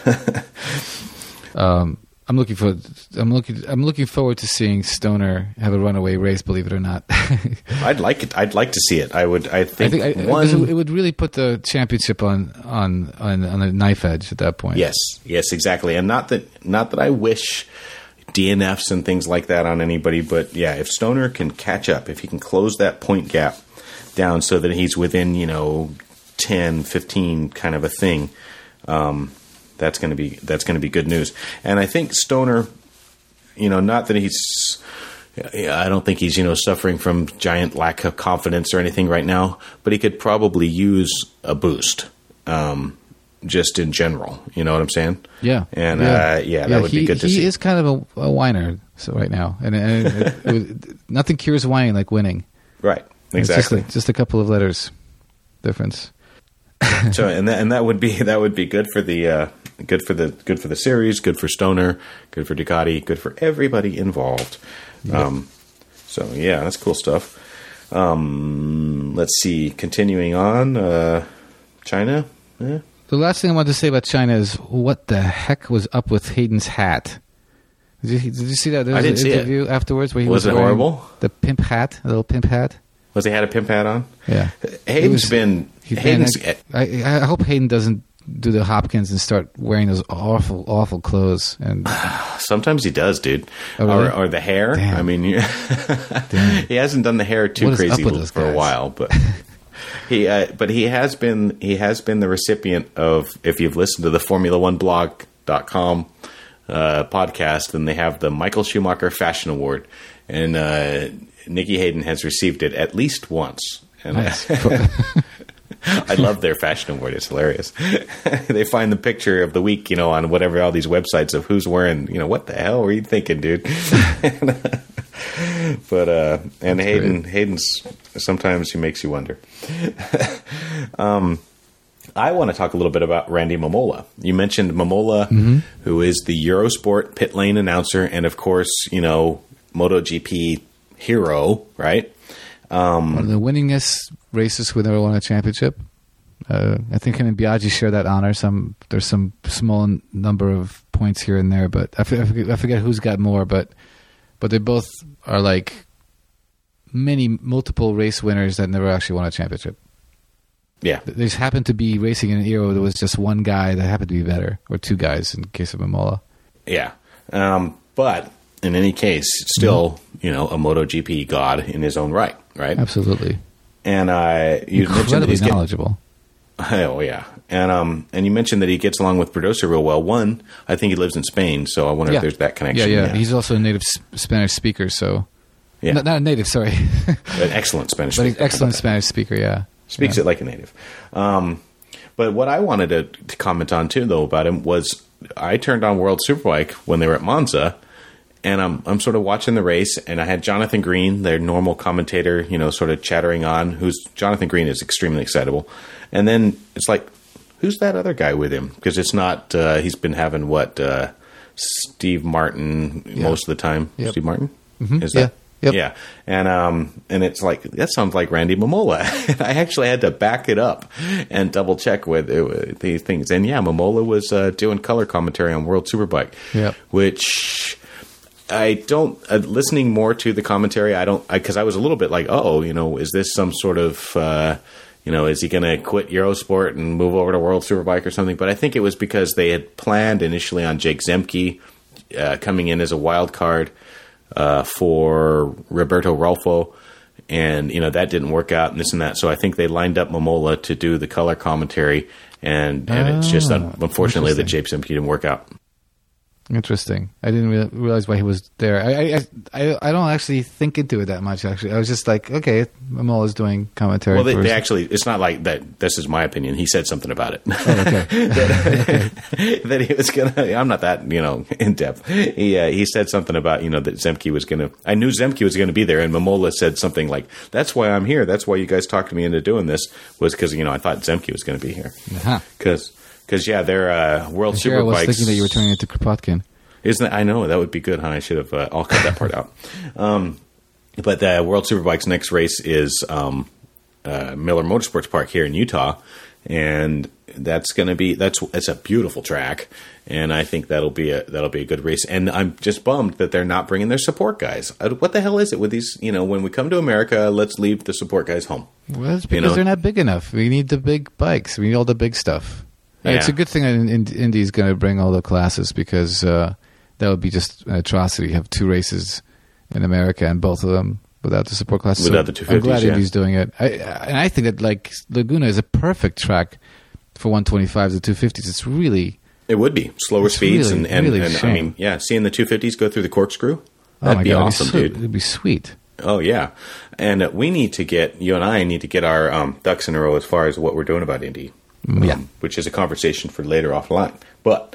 I'm looking forward to seeing Stoner have a runaway race. Believe it or not, I'd like it. I'd like to see it. I think it would really put the championship on a knife edge at that point. Yes, exactly. And not that I wish DNFs and things like that on anybody, but yeah, if Stoner can catch up, if he can close that point gap down so that he's within 10, 15 kind of a thing, that's going to be good news. And I think Stoner, not that I don't think he's suffering from giant lack of confidence or anything right now, but he could probably use a boost, just in general. You know what I'm saying? Yeah. And that would be good to see. He is kind of a whiner right now, and nothing cures whining like winning. Right. Exactly. Just a couple of letters difference. So and that would be good for the series, good for Stoner, good for Ducati, good for everybody involved. Yep. So yeah, that's cool stuff. Let's see. Continuing on, China. Yeah. The last thing I wanted to say about China is what the heck was up with Hayden's hat? Did you see that? There was I didn't an see interview afterwards where he was it wearing horrible? The pimp hat, the little pimp hat. Was he had a pimp hat on? Yeah. Hayden's. I hope Hayden doesn't do the Hopkins and start wearing those awful clothes. And sometimes he does, dude. Oh, really? Or the hair. Damn. I mean, he hasn't done the hair too crazy for a while, but he has been the recipient of, if you've listened to the Formula1blog.com podcast, then they have the Michael Schumacher Fashion Award, and Nicky Hayden has received it at least once. And nice. I love their fashion award. It's hilarious. They find the picture of the week, on whatever, all these websites of who's wearing, what the hell were you thinking, dude? But Hayden's sometimes he makes you wonder. I want to talk a little bit about Randy Mamola. You mentioned Mamola, who is the Eurosport pit lane announcer, and of course, MotoGP hero, right? One of the winningest races who never won a championship. I think him and Biaggi share that honor. There's some small number of points here and there, but I forget who's got more. But they both are like multiple race winners that never actually won a championship. Yeah, they just happened to be racing in an era where there was just one guy that happened to be better, or two guys in the case of Mamola. Yeah, but in any case, it's still a MotoGP god in his own right. Right, absolutely. And you mentioned that he's knowledgeable. Oh yeah, and you mentioned that he gets along with Berdosa real well. One, I think he lives in Spain, so I wonder if there's that connection. Yeah. He's also a native Spanish speaker, so not a native. Sorry, an excellent Spanish speaker. But excellent Spanish speaker. Yeah, speaks it like a native. But what I wanted to comment on too, though, about him was I turned on World Superbike when they were at Monza. And I'm sort of watching the race, and I had Jonathan Green, their normal commentator, sort of chattering on. Jonathan Green is extremely excitable. And then it's like, who's that other guy with him? Because it's not. He's been having Steve Martin most of the time. Yep. Steve Martin, is Yeah. that? Yep. Yeah, and it's like that sounds like Randy Momola. I actually had to back it up and double check with these things. And yeah, Momola was doing color commentary on World Superbike, which I don't. Listening more to the commentary, I don't, because I was a little bit like, is this some sort of is he going to quit Eurosport and move over to World Superbike or something? But I think it was because they had planned initially on Jake Zemke coming in as a wild card for Roberto Rolfo, and that didn't work out and this and that. So I think they lined up Momola to do the color commentary, and it's just unfortunately that Jake Zemke didn't work out. Interesting. I didn't realize why he was there. I don't actually think into it that much, actually. I was just like, okay, Momola's doing commentary. Well, they actually, it's not like that. This is my opinion. He said something about it. Oh, okay. that he was going to, I'm not that, in depth. He said something about, that Zemke was going to, I knew Zemke was going to be there, and Momola said something like, that's why I'm here. That's why you guys talked me into doing this, was because, I thought Zemke was going to be here. Because, they're World Superbikes. I was thinking that you were turning it to Kropotkin. Isn't it? I know, that would be good, huh? I should have I'll cut that part out. But the World Superbike's next race is Miller Motorsports Park here in Utah. And that's going to be it's a beautiful track, and I think that'll be a good race. And I'm just bummed that they're not bringing their support guys. What the hell is it with these? When we come to America, let's leave the support guys home. Well, it's because they're not big enough. We need the big bikes. We need all the big stuff. Yeah. It's a good thing that Indy's going to bring all the classes, because that would be just an atrocity. You have two races in America and both of them without the support classes. Without the 250s, I'm glad Indy's doing it. I think that Laguna is a perfect track for 125s and 250s. It's really... It would be. Slower speeds really, and really I mean, seeing the 250s go through the corkscrew, that'd be awesome, dude. It'd be sweet. Oh, yeah. And you and I need to get our ducks in a row as far as what we're doing about Indy. Which is a conversation for later offline. But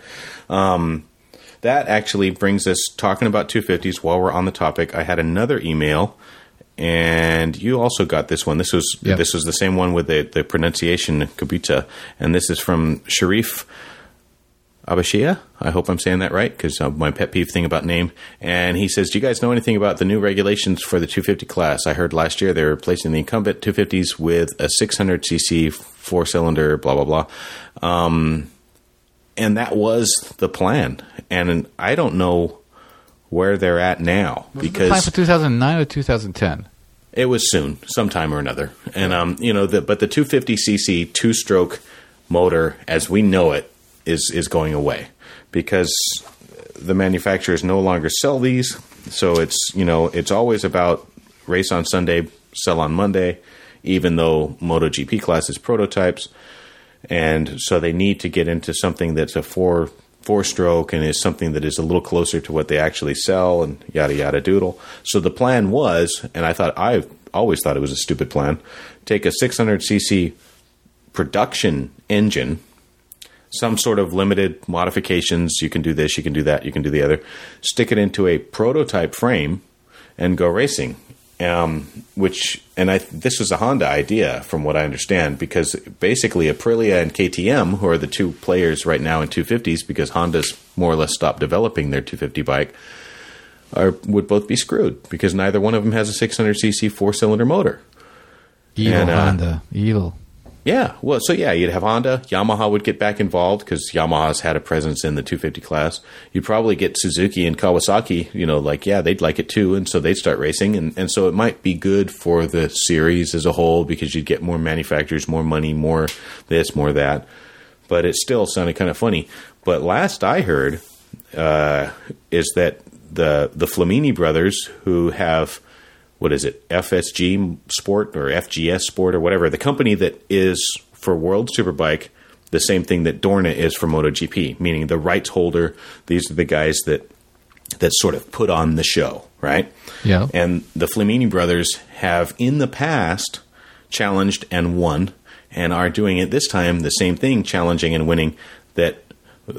that actually brings us talking about 250s. While we're on the topic, I had another email, and you also got this one. This was the same one with the pronunciation Kubica, and this is from Sharif Abashia. I hope I'm saying that right, because my pet peeve thing about name. And he says, do you guys know anything about the new regulations for the 250 class? I heard last year they were replacing the incumbent 250s with a 600cc four-cylinder, blah, blah, blah. And that was the plan. And I don't know where they're at now. Was because the plan for 2009 or 2010? It was soon, sometime or another. And, but the 250cc two-stroke motor, as we know it, is going away, because the manufacturers no longer sell these. So it's always about race on Sunday, sell on Monday, even though MotoGP class is prototypes. And so they need to get into something that's a four-stroke and is something that is a little closer to what they actually sell, and yada, yada doodle. So the plan was, and I've always thought it was a stupid plan, take a 600cc production engine, some sort of limited modifications. You can do this, you can do that, you can do the other. Stick it into a prototype frame and go racing. This was a Honda idea, from what I understand, because basically Aprilia and KTM, who are the two players right now in 250s, because Honda's more or less stopped developing their 250 bike, would both be screwed, because neither one of them has a 600cc four-cylinder motor. Evil Honda, evil. Yeah, well, so you'd have Honda. Yamaha would get back involved, because Yamaha's had a presence in the 250 class. You'd probably get Suzuki and Kawasaki, they'd like it too, and so they'd start racing. And so it might be good for the series as a whole, because you'd get more manufacturers, more money, more this, more that. But it still sounded kind of funny. But last I heard is that the Flamini brothers, who have... what is it, FSG Sport or FGS Sport or whatever, the company that is for World Superbike, the same thing that Dorna is for MotoGP, meaning the rights holder. These are the guys that sort of put on the show, right? Yeah. And the Flamini brothers have in the past challenged and won, and are doing it this time, the same thing, challenging and winning.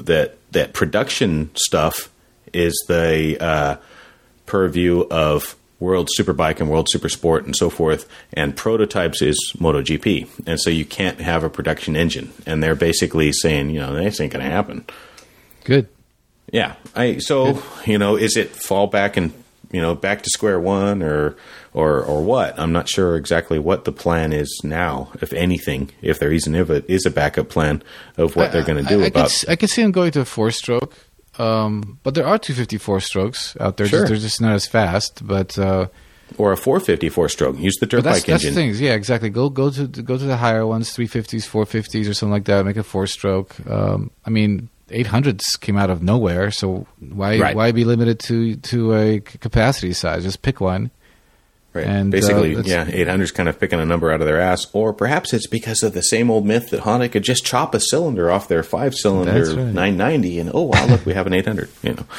That production stuff is the purview of World Superbike and World Supersport and so forth, and prototypes is MotoGP. And so you can't have a production engine. And they're basically saying, this ain't going to happen. Good. Yeah. Is it fall back and, back to square one or what? I'm not sure exactly what the plan is now, if anything, if there is a backup plan of what they're going to do I could see them going to a 4-stroke. But there are 254 strokes out there. Sure. They're just not as fast. But or a 454 stroke. Use the dirt bike engine. That's the things. Yeah, exactly. Go to the higher ones, 350s, 450s, or something like that. Make a 4-stroke. 800s came out of nowhere. So why be limited to a capacity size? Just pick one. Right. And basically, 800's kind of picking a number out of their ass. Or perhaps it's because of the same old myth that Honda could just chop a cylinder off their 5-cylinder 990 and, oh, wow, look, we have an 800,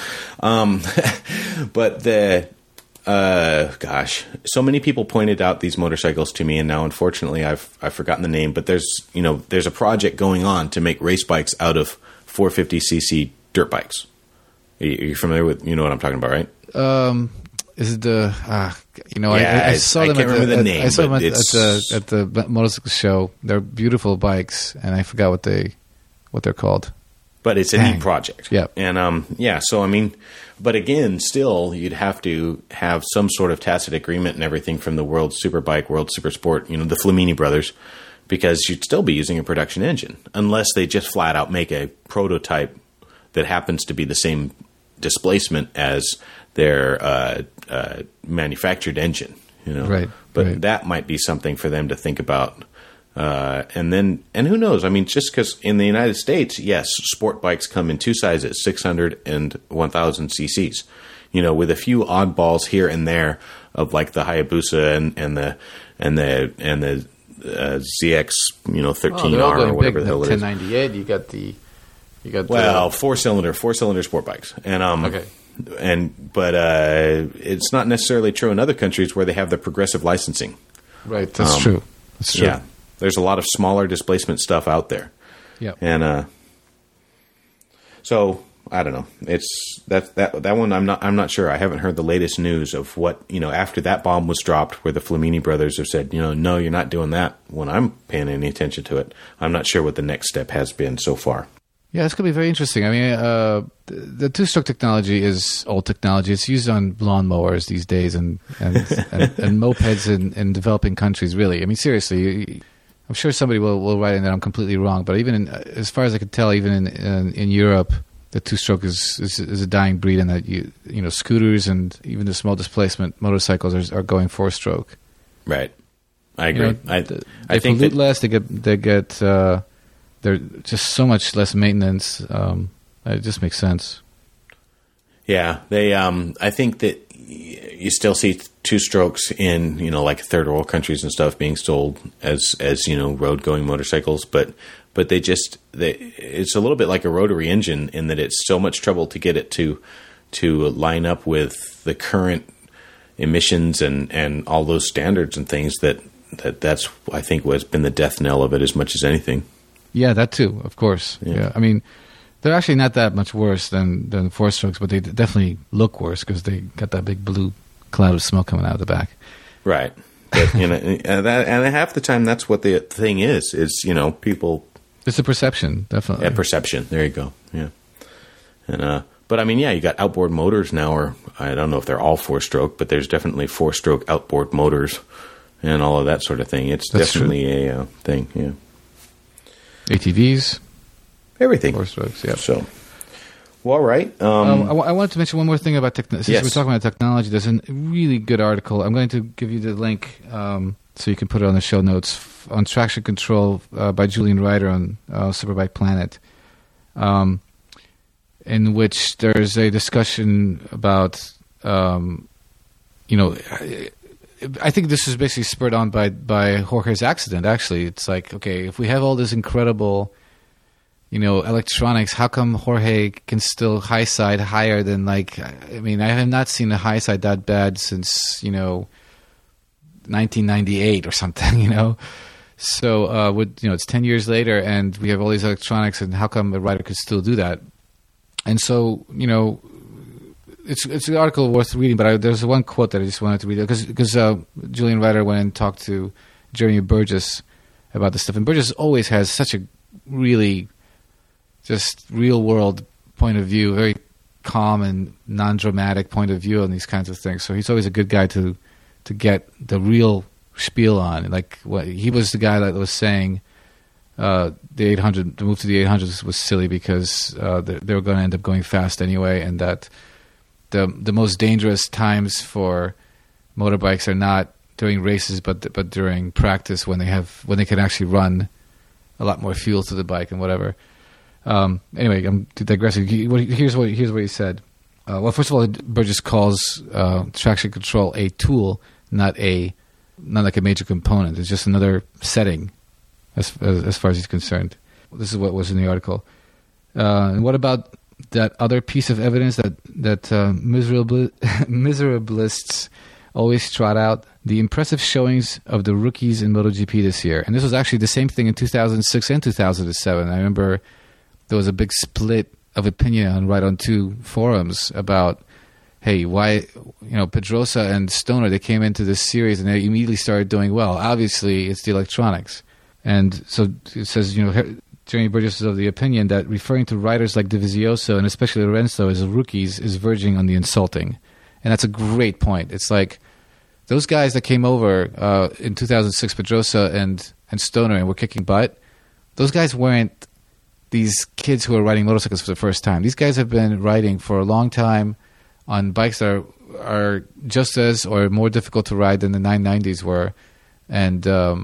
But so many people pointed out these motorcycles to me, and now, unfortunately, I've forgotten the name, but there's a project going on to make race bikes out of 450cc dirt bikes. Are you familiar with, what I'm talking about, right? Is it the? I saw them. I can't remember the name. I saw them at the motorcycle show. They're beautiful bikes, and I forgot what they're called. But it's a neat project. Yeah. And So but again, still, you'd have to have some sort of tacit agreement and everything from the World Superbike, World Supersport, the Flamini brothers, because you'd still be using a production engine unless they just flat out make a prototype that happens to be the same displacement as their manufactured engine, Right. But that might be something for them to think about. And who knows? Just because in the United States, yes, sport bikes come in two sizes, 600 and 1,000 cc's. With a few oddballs here and there of like the Hayabusa and the ZX, 13R or whatever the hell it is. 1098. You got 4-cylinder sport bikes, and okay. But it's not necessarily true in other countries where they have the progressive licensing. Right, that's true. That's true. Yeah, there's a lot of smaller displacement stuff out there. Yeah, and so I don't know. It's that one. I'm not sure. I haven't heard the latest news of what after that bomb was dropped, where the Flamini brothers have said, no, you're not doing that. When I'm paying any attention to it, I'm not sure what the next step has been so far. Yeah, it's going to be very interesting. The 2-stroke technology is old technology. It's used on lawnmowers these days and mopeds in developing countries, really. Seriously, I'm sure somebody will write in that I'm completely wrong, but even as far as I can tell, even in Europe, the 2-stroke is a dying breed, and that scooters and even the small displacement motorcycles are going 4-stroke. Right, I agree. They pollute less. They get they're just so much less maintenance. It just makes sense. Yeah, they. I think that you still see 2-strokes in like third world countries and stuff being sold as road going motorcycles, but it's a little bit like a rotary engine in that it's so much trouble to get it to line up with the current emissions and all those standards and things that's I think what's been the death knell of it as much as anything. Yeah, that too, of course. Yeah. They're actually not that much worse than 4-strokes, but they definitely look worse because they got that big blue cloud of smoke coming out of the back. Right. But, and half the time that's what the thing is people. It's a perception, definitely. Yeah, perception. There you go. Yeah. And but you got outboard motors now, or I don't know if they're all 4-stroke, but there's definitely 4-stroke outboard motors and all of that sort of thing. It's that's definitely true. A thing. Yeah. ATVs, everything. 4-strokes, yeah. So, well, all right. I wanted to mention one more thing about technology. Yes. We're talking about technology. There's a really good article. I'm going to give you the link so you can put it on the show notes on traction control by Julian Ryder on Superbike Planet, in which there's a discussion about, I think this is basically spurred on by Jorge's accident, actually. It's like, okay, if we have all this incredible, electronics, how come Jorge can still high side higher than I have not seen a high side that bad since, 1998 or something, So, it's 10 years later and we have all these electronics, and how come a rider could still do that? And so, it's an article worth reading, but there's one quote that I just wanted to read because Julian Ryder went and talked to Jeremy Burgess about this stuff, and Burgess always has such a really just real world point of view, very calm and non-dramatic point of view on these kinds of things. So he's always a good guy to get the real spiel on. Like he was the guy that was saying the move to the 800s was silly because they were going to end up going fast anyway, and that the most dangerous times for motorbikes are not during races but during practice when they can actually run a lot more fuel to the bike and whatever. Anyway, I'm digressing. Here's what he said. Well, first of all, Burgess calls traction control a tool, not like a major component. It's just another setting, as far as he's concerned. This is what was in the article. And what about that other piece of evidence that miserabilists always trot out? The impressive showings of the rookies in MotoGP this year. And this was actually the same thing in 2006 and 2007. I remember there was a big split of opinion on Right On 2 forums about, hey, why, Pedrosa and Stoner, they came into this series and they immediately started doing well. Obviously, it's the electronics. And so it says, Jeremy Burgess is of the opinion that referring to riders like Dovizioso and especially Lorenzo as rookies is verging on the insulting. And that's a great point. It's like those guys that came over in 2006, Pedrosa and Stoner, and were kicking butt, those guys weren't these kids who are riding motorcycles for the first time. These guys have been riding for a long time on bikes that are just as or more difficult to ride than the 990s were. And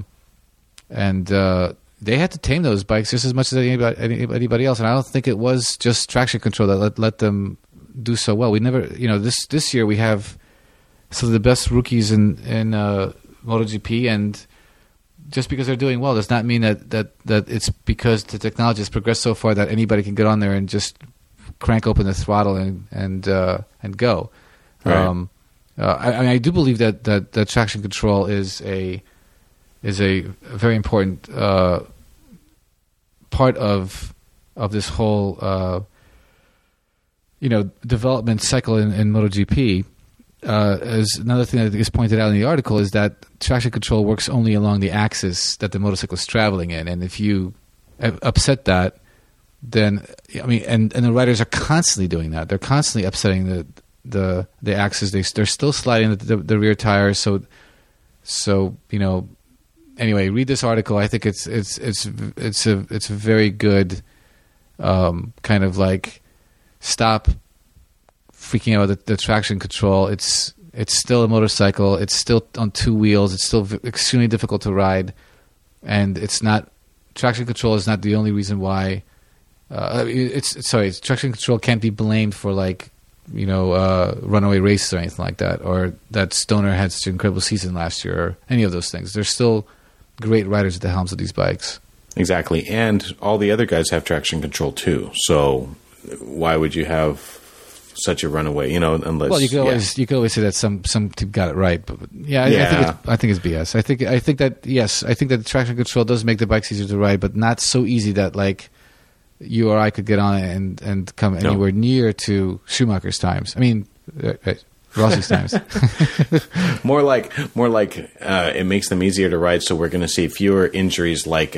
they had to tame those bikes just as much as anybody else. And I don't think it was just traction control that let them do so well. We never, this year we have some of the best rookies in MotoGP, and just because they're doing well does not mean that it's because the technology has progressed so far that anybody can get on there and just crank open the throttle and go. Right. I do believe that traction control is a very important part of this whole development cycle in MotoGP. As another thing that is pointed out in the article is that traction control works only along the axis that the motorcycle is traveling in, and if you upset that, then and the riders are constantly doing that. They're constantly upsetting the axis. They're still sliding the rear tires. So anyway, read this article. I think it's a very good kind of like stop freaking out with the traction control. It's still a motorcycle. It's still on two wheels. It's still extremely difficult to ride, and it's not. Traction control is not the only reason why. Traction control can't be blamed for runaway races or anything like that, or that Stoner had such an incredible season last year, or any of those things. There's still great riders at the helms of these bikes. Exactly, and all the other guys have traction control too. So why would you have such a runaway? Unless you could always say that some team got it right, but I think it's BS. I think that the traction control does make the bikes easier to ride, but not so easy that like you or I could get on it and come anywhere near to Schumacher's times. I mean, Rossi's times. more like it makes them easier to ride. So we're going to see fewer injuries, like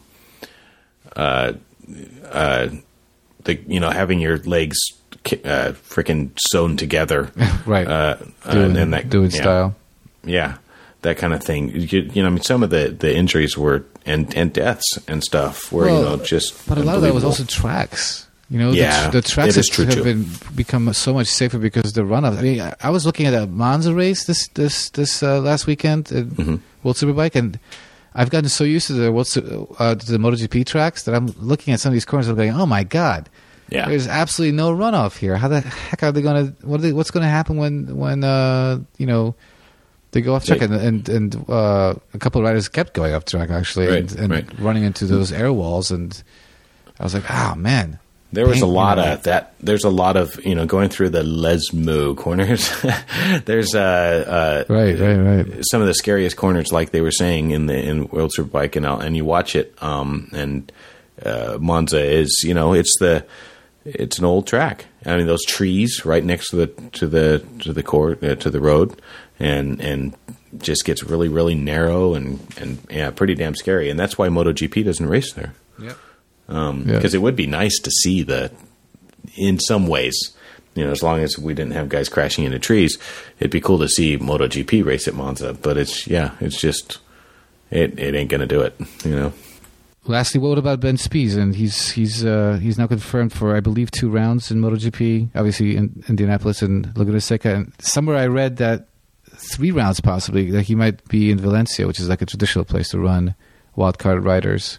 having your legs freaking sewn together, right? Doing style, that kind of thing. Some of the injuries were and deaths and stuff were but a lot of that was also tracks. The tracks have become so much safer because of the runoff. I mean, I was looking at a Monza race this last weekend at World Superbike, and I've gotten so used to the MotoGP tracks that I'm looking at some of these corners and I'm going, oh my god. Yeah. There's absolutely no runoff here. How the heck are they going to? What's going to happen when they go off track? And a couple of riders kept going off track actually, and running into those air walls. And I was like, oh man. There was a lot of that. There's a lot of going through the Lesmo corners. There's right. Some of the scariest corners, like they were saying in World Superbike, and you watch it. And Monza is it's it's an old track. I mean, those trees right next to the road, and just gets really, really narrow and yeah, pretty damn scary. And that's why MotoGP doesn't race there. Yep. Because it would be nice to see in some ways, as long as we didn't have guys crashing into trees, it'd be cool to see MotoGP race at Monza. But it's just, it ain't going to do it, Lastly, what about Ben Spies? And he's now confirmed for, I believe, 2 rounds in MotoGP, obviously in Indianapolis and Laguna Seca. And somewhere I read that 3 rounds possibly, that he might be in Valencia, which is like a traditional place to run wildcard riders.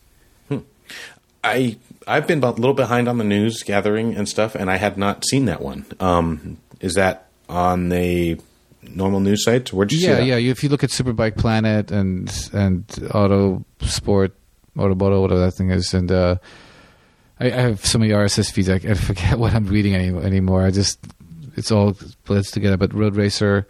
I've been a little behind on the news gathering and stuff, and I had not seen that one. Is that on the normal news sites? Where'd you see that? Yeah. If you look at Superbike Planet and Autosport, Automoto, whatever that thing is, and I have so many RSS feeds, I forget what I'm reading anymore. It's all blends together. But Road Racing,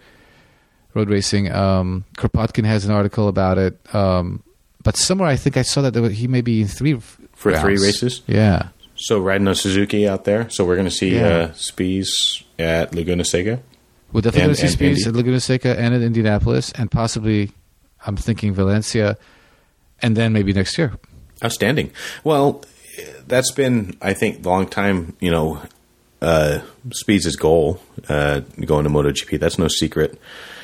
Kropotkin has an article about it. But somewhere I think I saw that he may be in 3 for rounds. 3 races. Yeah. So riding a Suzuki out there. So we're going to see Spies at Laguna Seca. We're definitely going to see Spies at Laguna Seca and at Indianapolis, and possibly, I'm thinking Valencia, and then maybe next year. Outstanding. Well, that's been, I think, the long time, Spies' goal, going to MotoGP. That's no secret.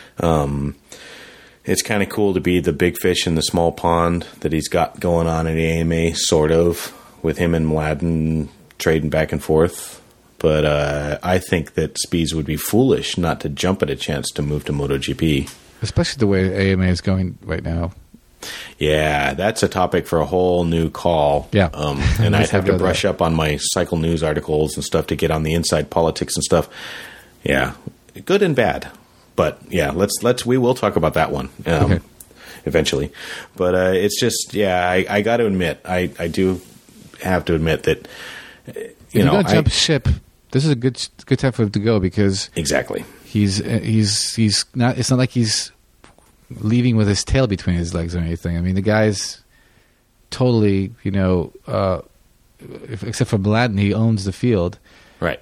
It's kind of cool to be the big fish in the small pond that he's got going on at AMA, sort of, with him and Mladen trading back and forth. But I think that Spies would be foolish not to jump at a chance to move to MotoGP. Especially the way AMA is going right now. Yeah, that's a topic for a whole new call. Yeah. And I'd have to brush up on my cycle news articles and stuff to get on the inside politics and stuff. Yeah, good and bad. But yeah, we will talk about that one eventually. But it's just, I got to admit, I do have to admit that if you're going to jump ship, this is a good time for him to go, because exactly he's not. It's not like he's leaving with his tail between his legs or anything. I mean, the guy's totally, except for Mladen, he owns the field, right?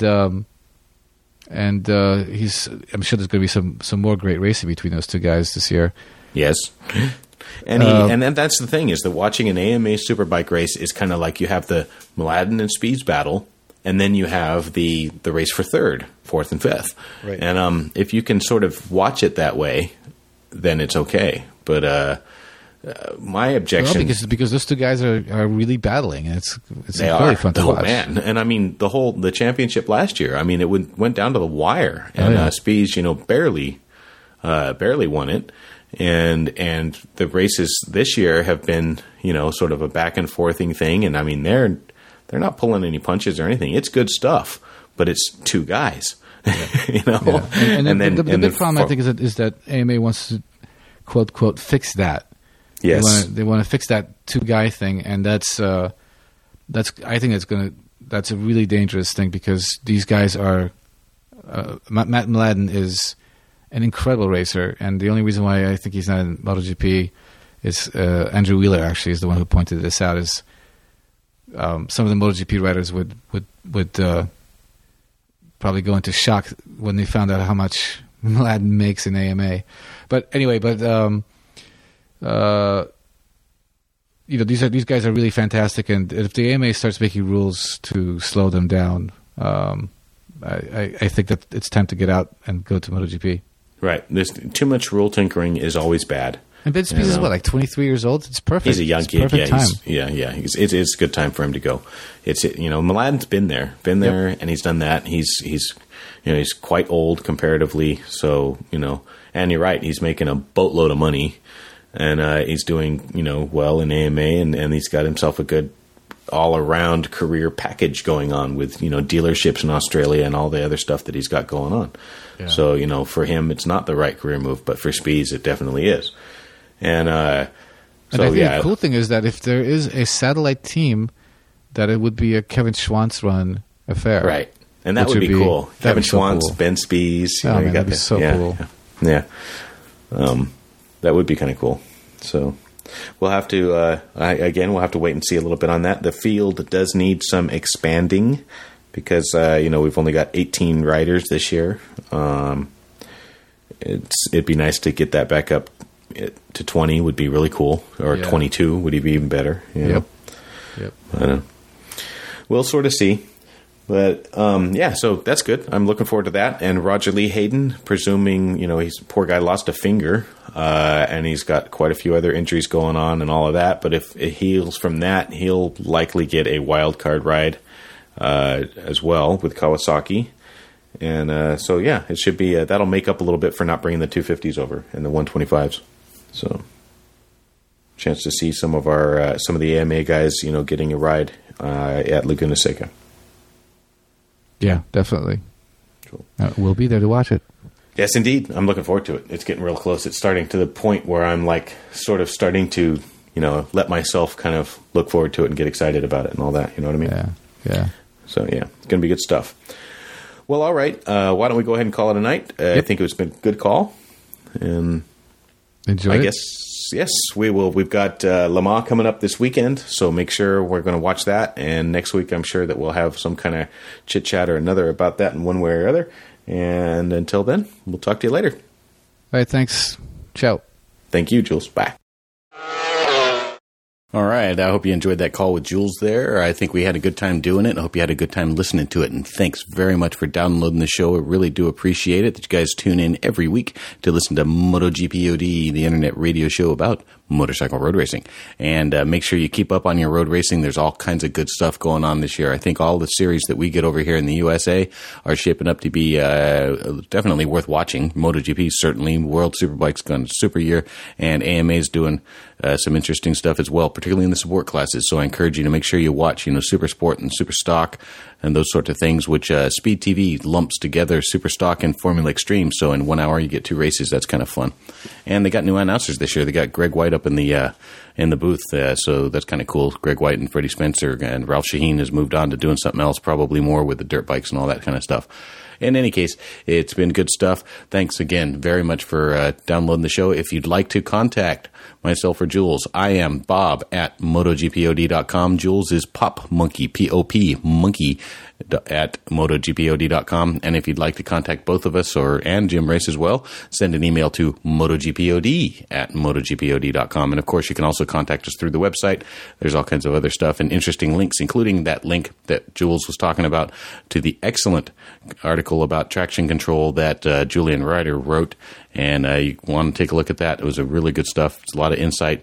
And he's. I'm sure there's going to be some more great racing between those 2 guys this year. Yes, and that's the thing, is that watching an AMA Superbike race is kind of like you have the Mladen and Spies battle, and then you have the race for 3rd, 4th, and 5th. Right. And if you can sort of watch it that way, then it's okay. But my objection, because those 2 guys are really battling, and it's really fun to watch. Man, and I mean the championship last year. I mean, it went down to the wire, and Spies, barely won it, and the races this year have been, sort of a back and forthing thing, and I mean they're not pulling any punches or anything. It's good stuff, but it's 2 guys. Yeah. And then the big problem I think is that AMA wants to quote fix that. Yes, they want to fix that 2-guy thing, and that's I think that's a really dangerous thing, because these guys are Matt Mladen is an incredible racer, and the only reason why I think he's not in MotoGP is Andrew Wheeler actually is the one who pointed this out. Is some of the MotoGP riders would probably go into shock when they found out how much Mladen makes in AMA. But anyway, these guys are really fantastic, and if the AMA starts making rules to slow them down, I think that it's time to get out and go to MotoGP. Right. There's too much rule tinkering is always bad. And Ben Spies is like 23 years old. It's perfect. He's a young kid. Time. It's a good time for him to go. Mladen's been there, and he's done that. He's quite old comparatively. So and you're right. He's making a boatload of money, and he's doing well in AMA, and he's got himself a good all-around career package going on with dealerships in Australia and all the other stuff that he's got going on. Yeah. So for him, it's not the right career move, but for Spies, it definitely is. And I think the cool thing is that if there is a satellite team, that it would be a Kevin Schwantz run affair, right? And that would be cool. Kevin Schwantz, cool. Ben Spies, that'd be so cool. Yeah. That would be kind of cool. So we'll have to we'll have to wait and see a little bit on that. The field does need some expanding, because, we've only got 18 riders this year. It'd be nice to get that back up to 20 would be really cool, or 22 would be even better. Yep. I don't know. We'll sort of see. But, so that's good. I'm looking forward to that. And Roger Lee Hayden, presuming, he's poor guy lost a finger, and he's got quite a few other injuries going on and all of that. But if it heals from that, he'll likely get a wild card ride as well with Kawasaki. And it should be that'll make up a little bit for not bringing the 250s over and the 125s. So, chance to see some of the AMA guys, getting a ride at Laguna Seca. Yeah, definitely. Cool. We'll be there to watch it. Yes, indeed. I'm looking forward to it. It's getting real close. It's starting to the point where I'm sort of starting to, let myself kind of look forward to it and get excited about it and all that. You know what I mean? Yeah. So, it's going to be good stuff. Well, all right. Why don't we go ahead and call it a night? I think it's been a good call. And enjoy it. Guess, yes, we will. We've got Le Mans coming up this weekend, so make sure we're going to watch that. And next week, I'm sure that we'll have some kind of chit-chat or another about that in one way or other. And until then, we'll talk to you later. All right, thanks. Ciao. Thank you, Jules. Bye. All right. I hope you enjoyed that call with Jules there. I think we had a good time doing it. I hope you had a good time listening to it. And thanks very much for downloading the show. I really do appreciate it that you guys tune in every week to listen to MotoGPOD, the internet radio show about motorcycle road racing. And make sure you keep up on your road racing. There's all kinds of good stuff going on this year. I think all the series that we get over here in the USA are shaping up to be definitely worth watching. MotoGP, certainly. World Superbike's gone super year. And AMA's doing some interesting stuff as well, particularly in the sport classes. So I encourage you to make sure you watch, Super Sport and Super Stock and those sorts of things, which Speed TV lumps together Super Stock and Formula Extreme. So in 1 hour, you get 2 races. That's kind of fun. And they got new announcers this year. They got Greg White up in the booth, so that's kind of cool. Greg White and Freddie Spencer, and Ralph Shaheen has moved on to doing something else, probably more with the dirt bikes and all that kind of stuff. In any case, it's been good stuff. Thanks again very much for downloading the show. If you'd like to contact myself or Jules, I am Bob at MotoGPOD.com. Jules is Pop Monkey, P-O-P, Monkey, at MotoGPOD.com. And if you'd like to contact both of us and Jim Race as well, send an email to MotoGPOD at MotoGPOD.com. And of course, you can also contact us through the website. There's all kinds of other stuff and interesting links, including that link that Jules was talking about to the excellent article about traction control that Julian Ryder wrote. And you want to take a look at that. It was a really good stuff. It's a lot of insight.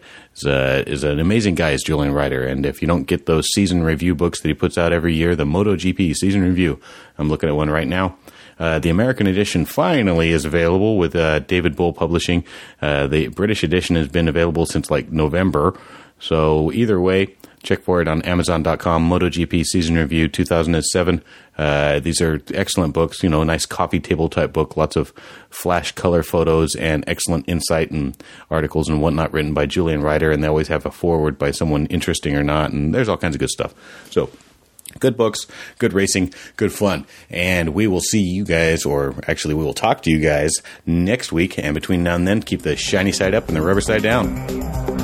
Is an amazing guy, is Julian Ryder. And if you don't get those season review books that he puts out every year, the MotoGP season review, I'm looking at one right now. The American edition finally is available with David Bull Publishing. The British edition has been available since November. So either way, check for it on Amazon.com. MotoGP Season Review 2007. These are excellent books, nice coffee table type book, lots of flash color photos and excellent insight and articles and whatnot written by Julian Ryder. And they always have a foreword by someone interesting or not. And there's all kinds of good stuff. So good books, good racing, good fun. And we will see you guys, or actually we will talk to you guys next week. And between now and then, keep the shiny side up and the rubber side down.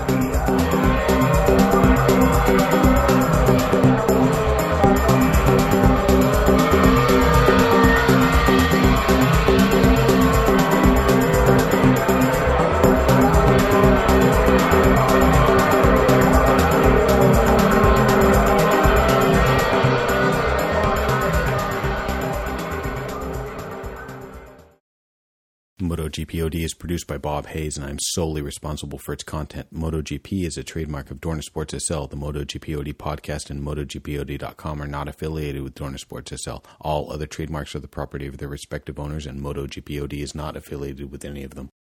MotoGPOD is produced by Bob Hayes, and I'm solely responsible for its content. MotoGP is a trademark of Dorna Sports SL. The MotoGPOD podcast and MotoGPOD.com are not affiliated with Dorna Sports SL. All other trademarks are the property of their respective owners, and MotoGPOD is not affiliated with any of them.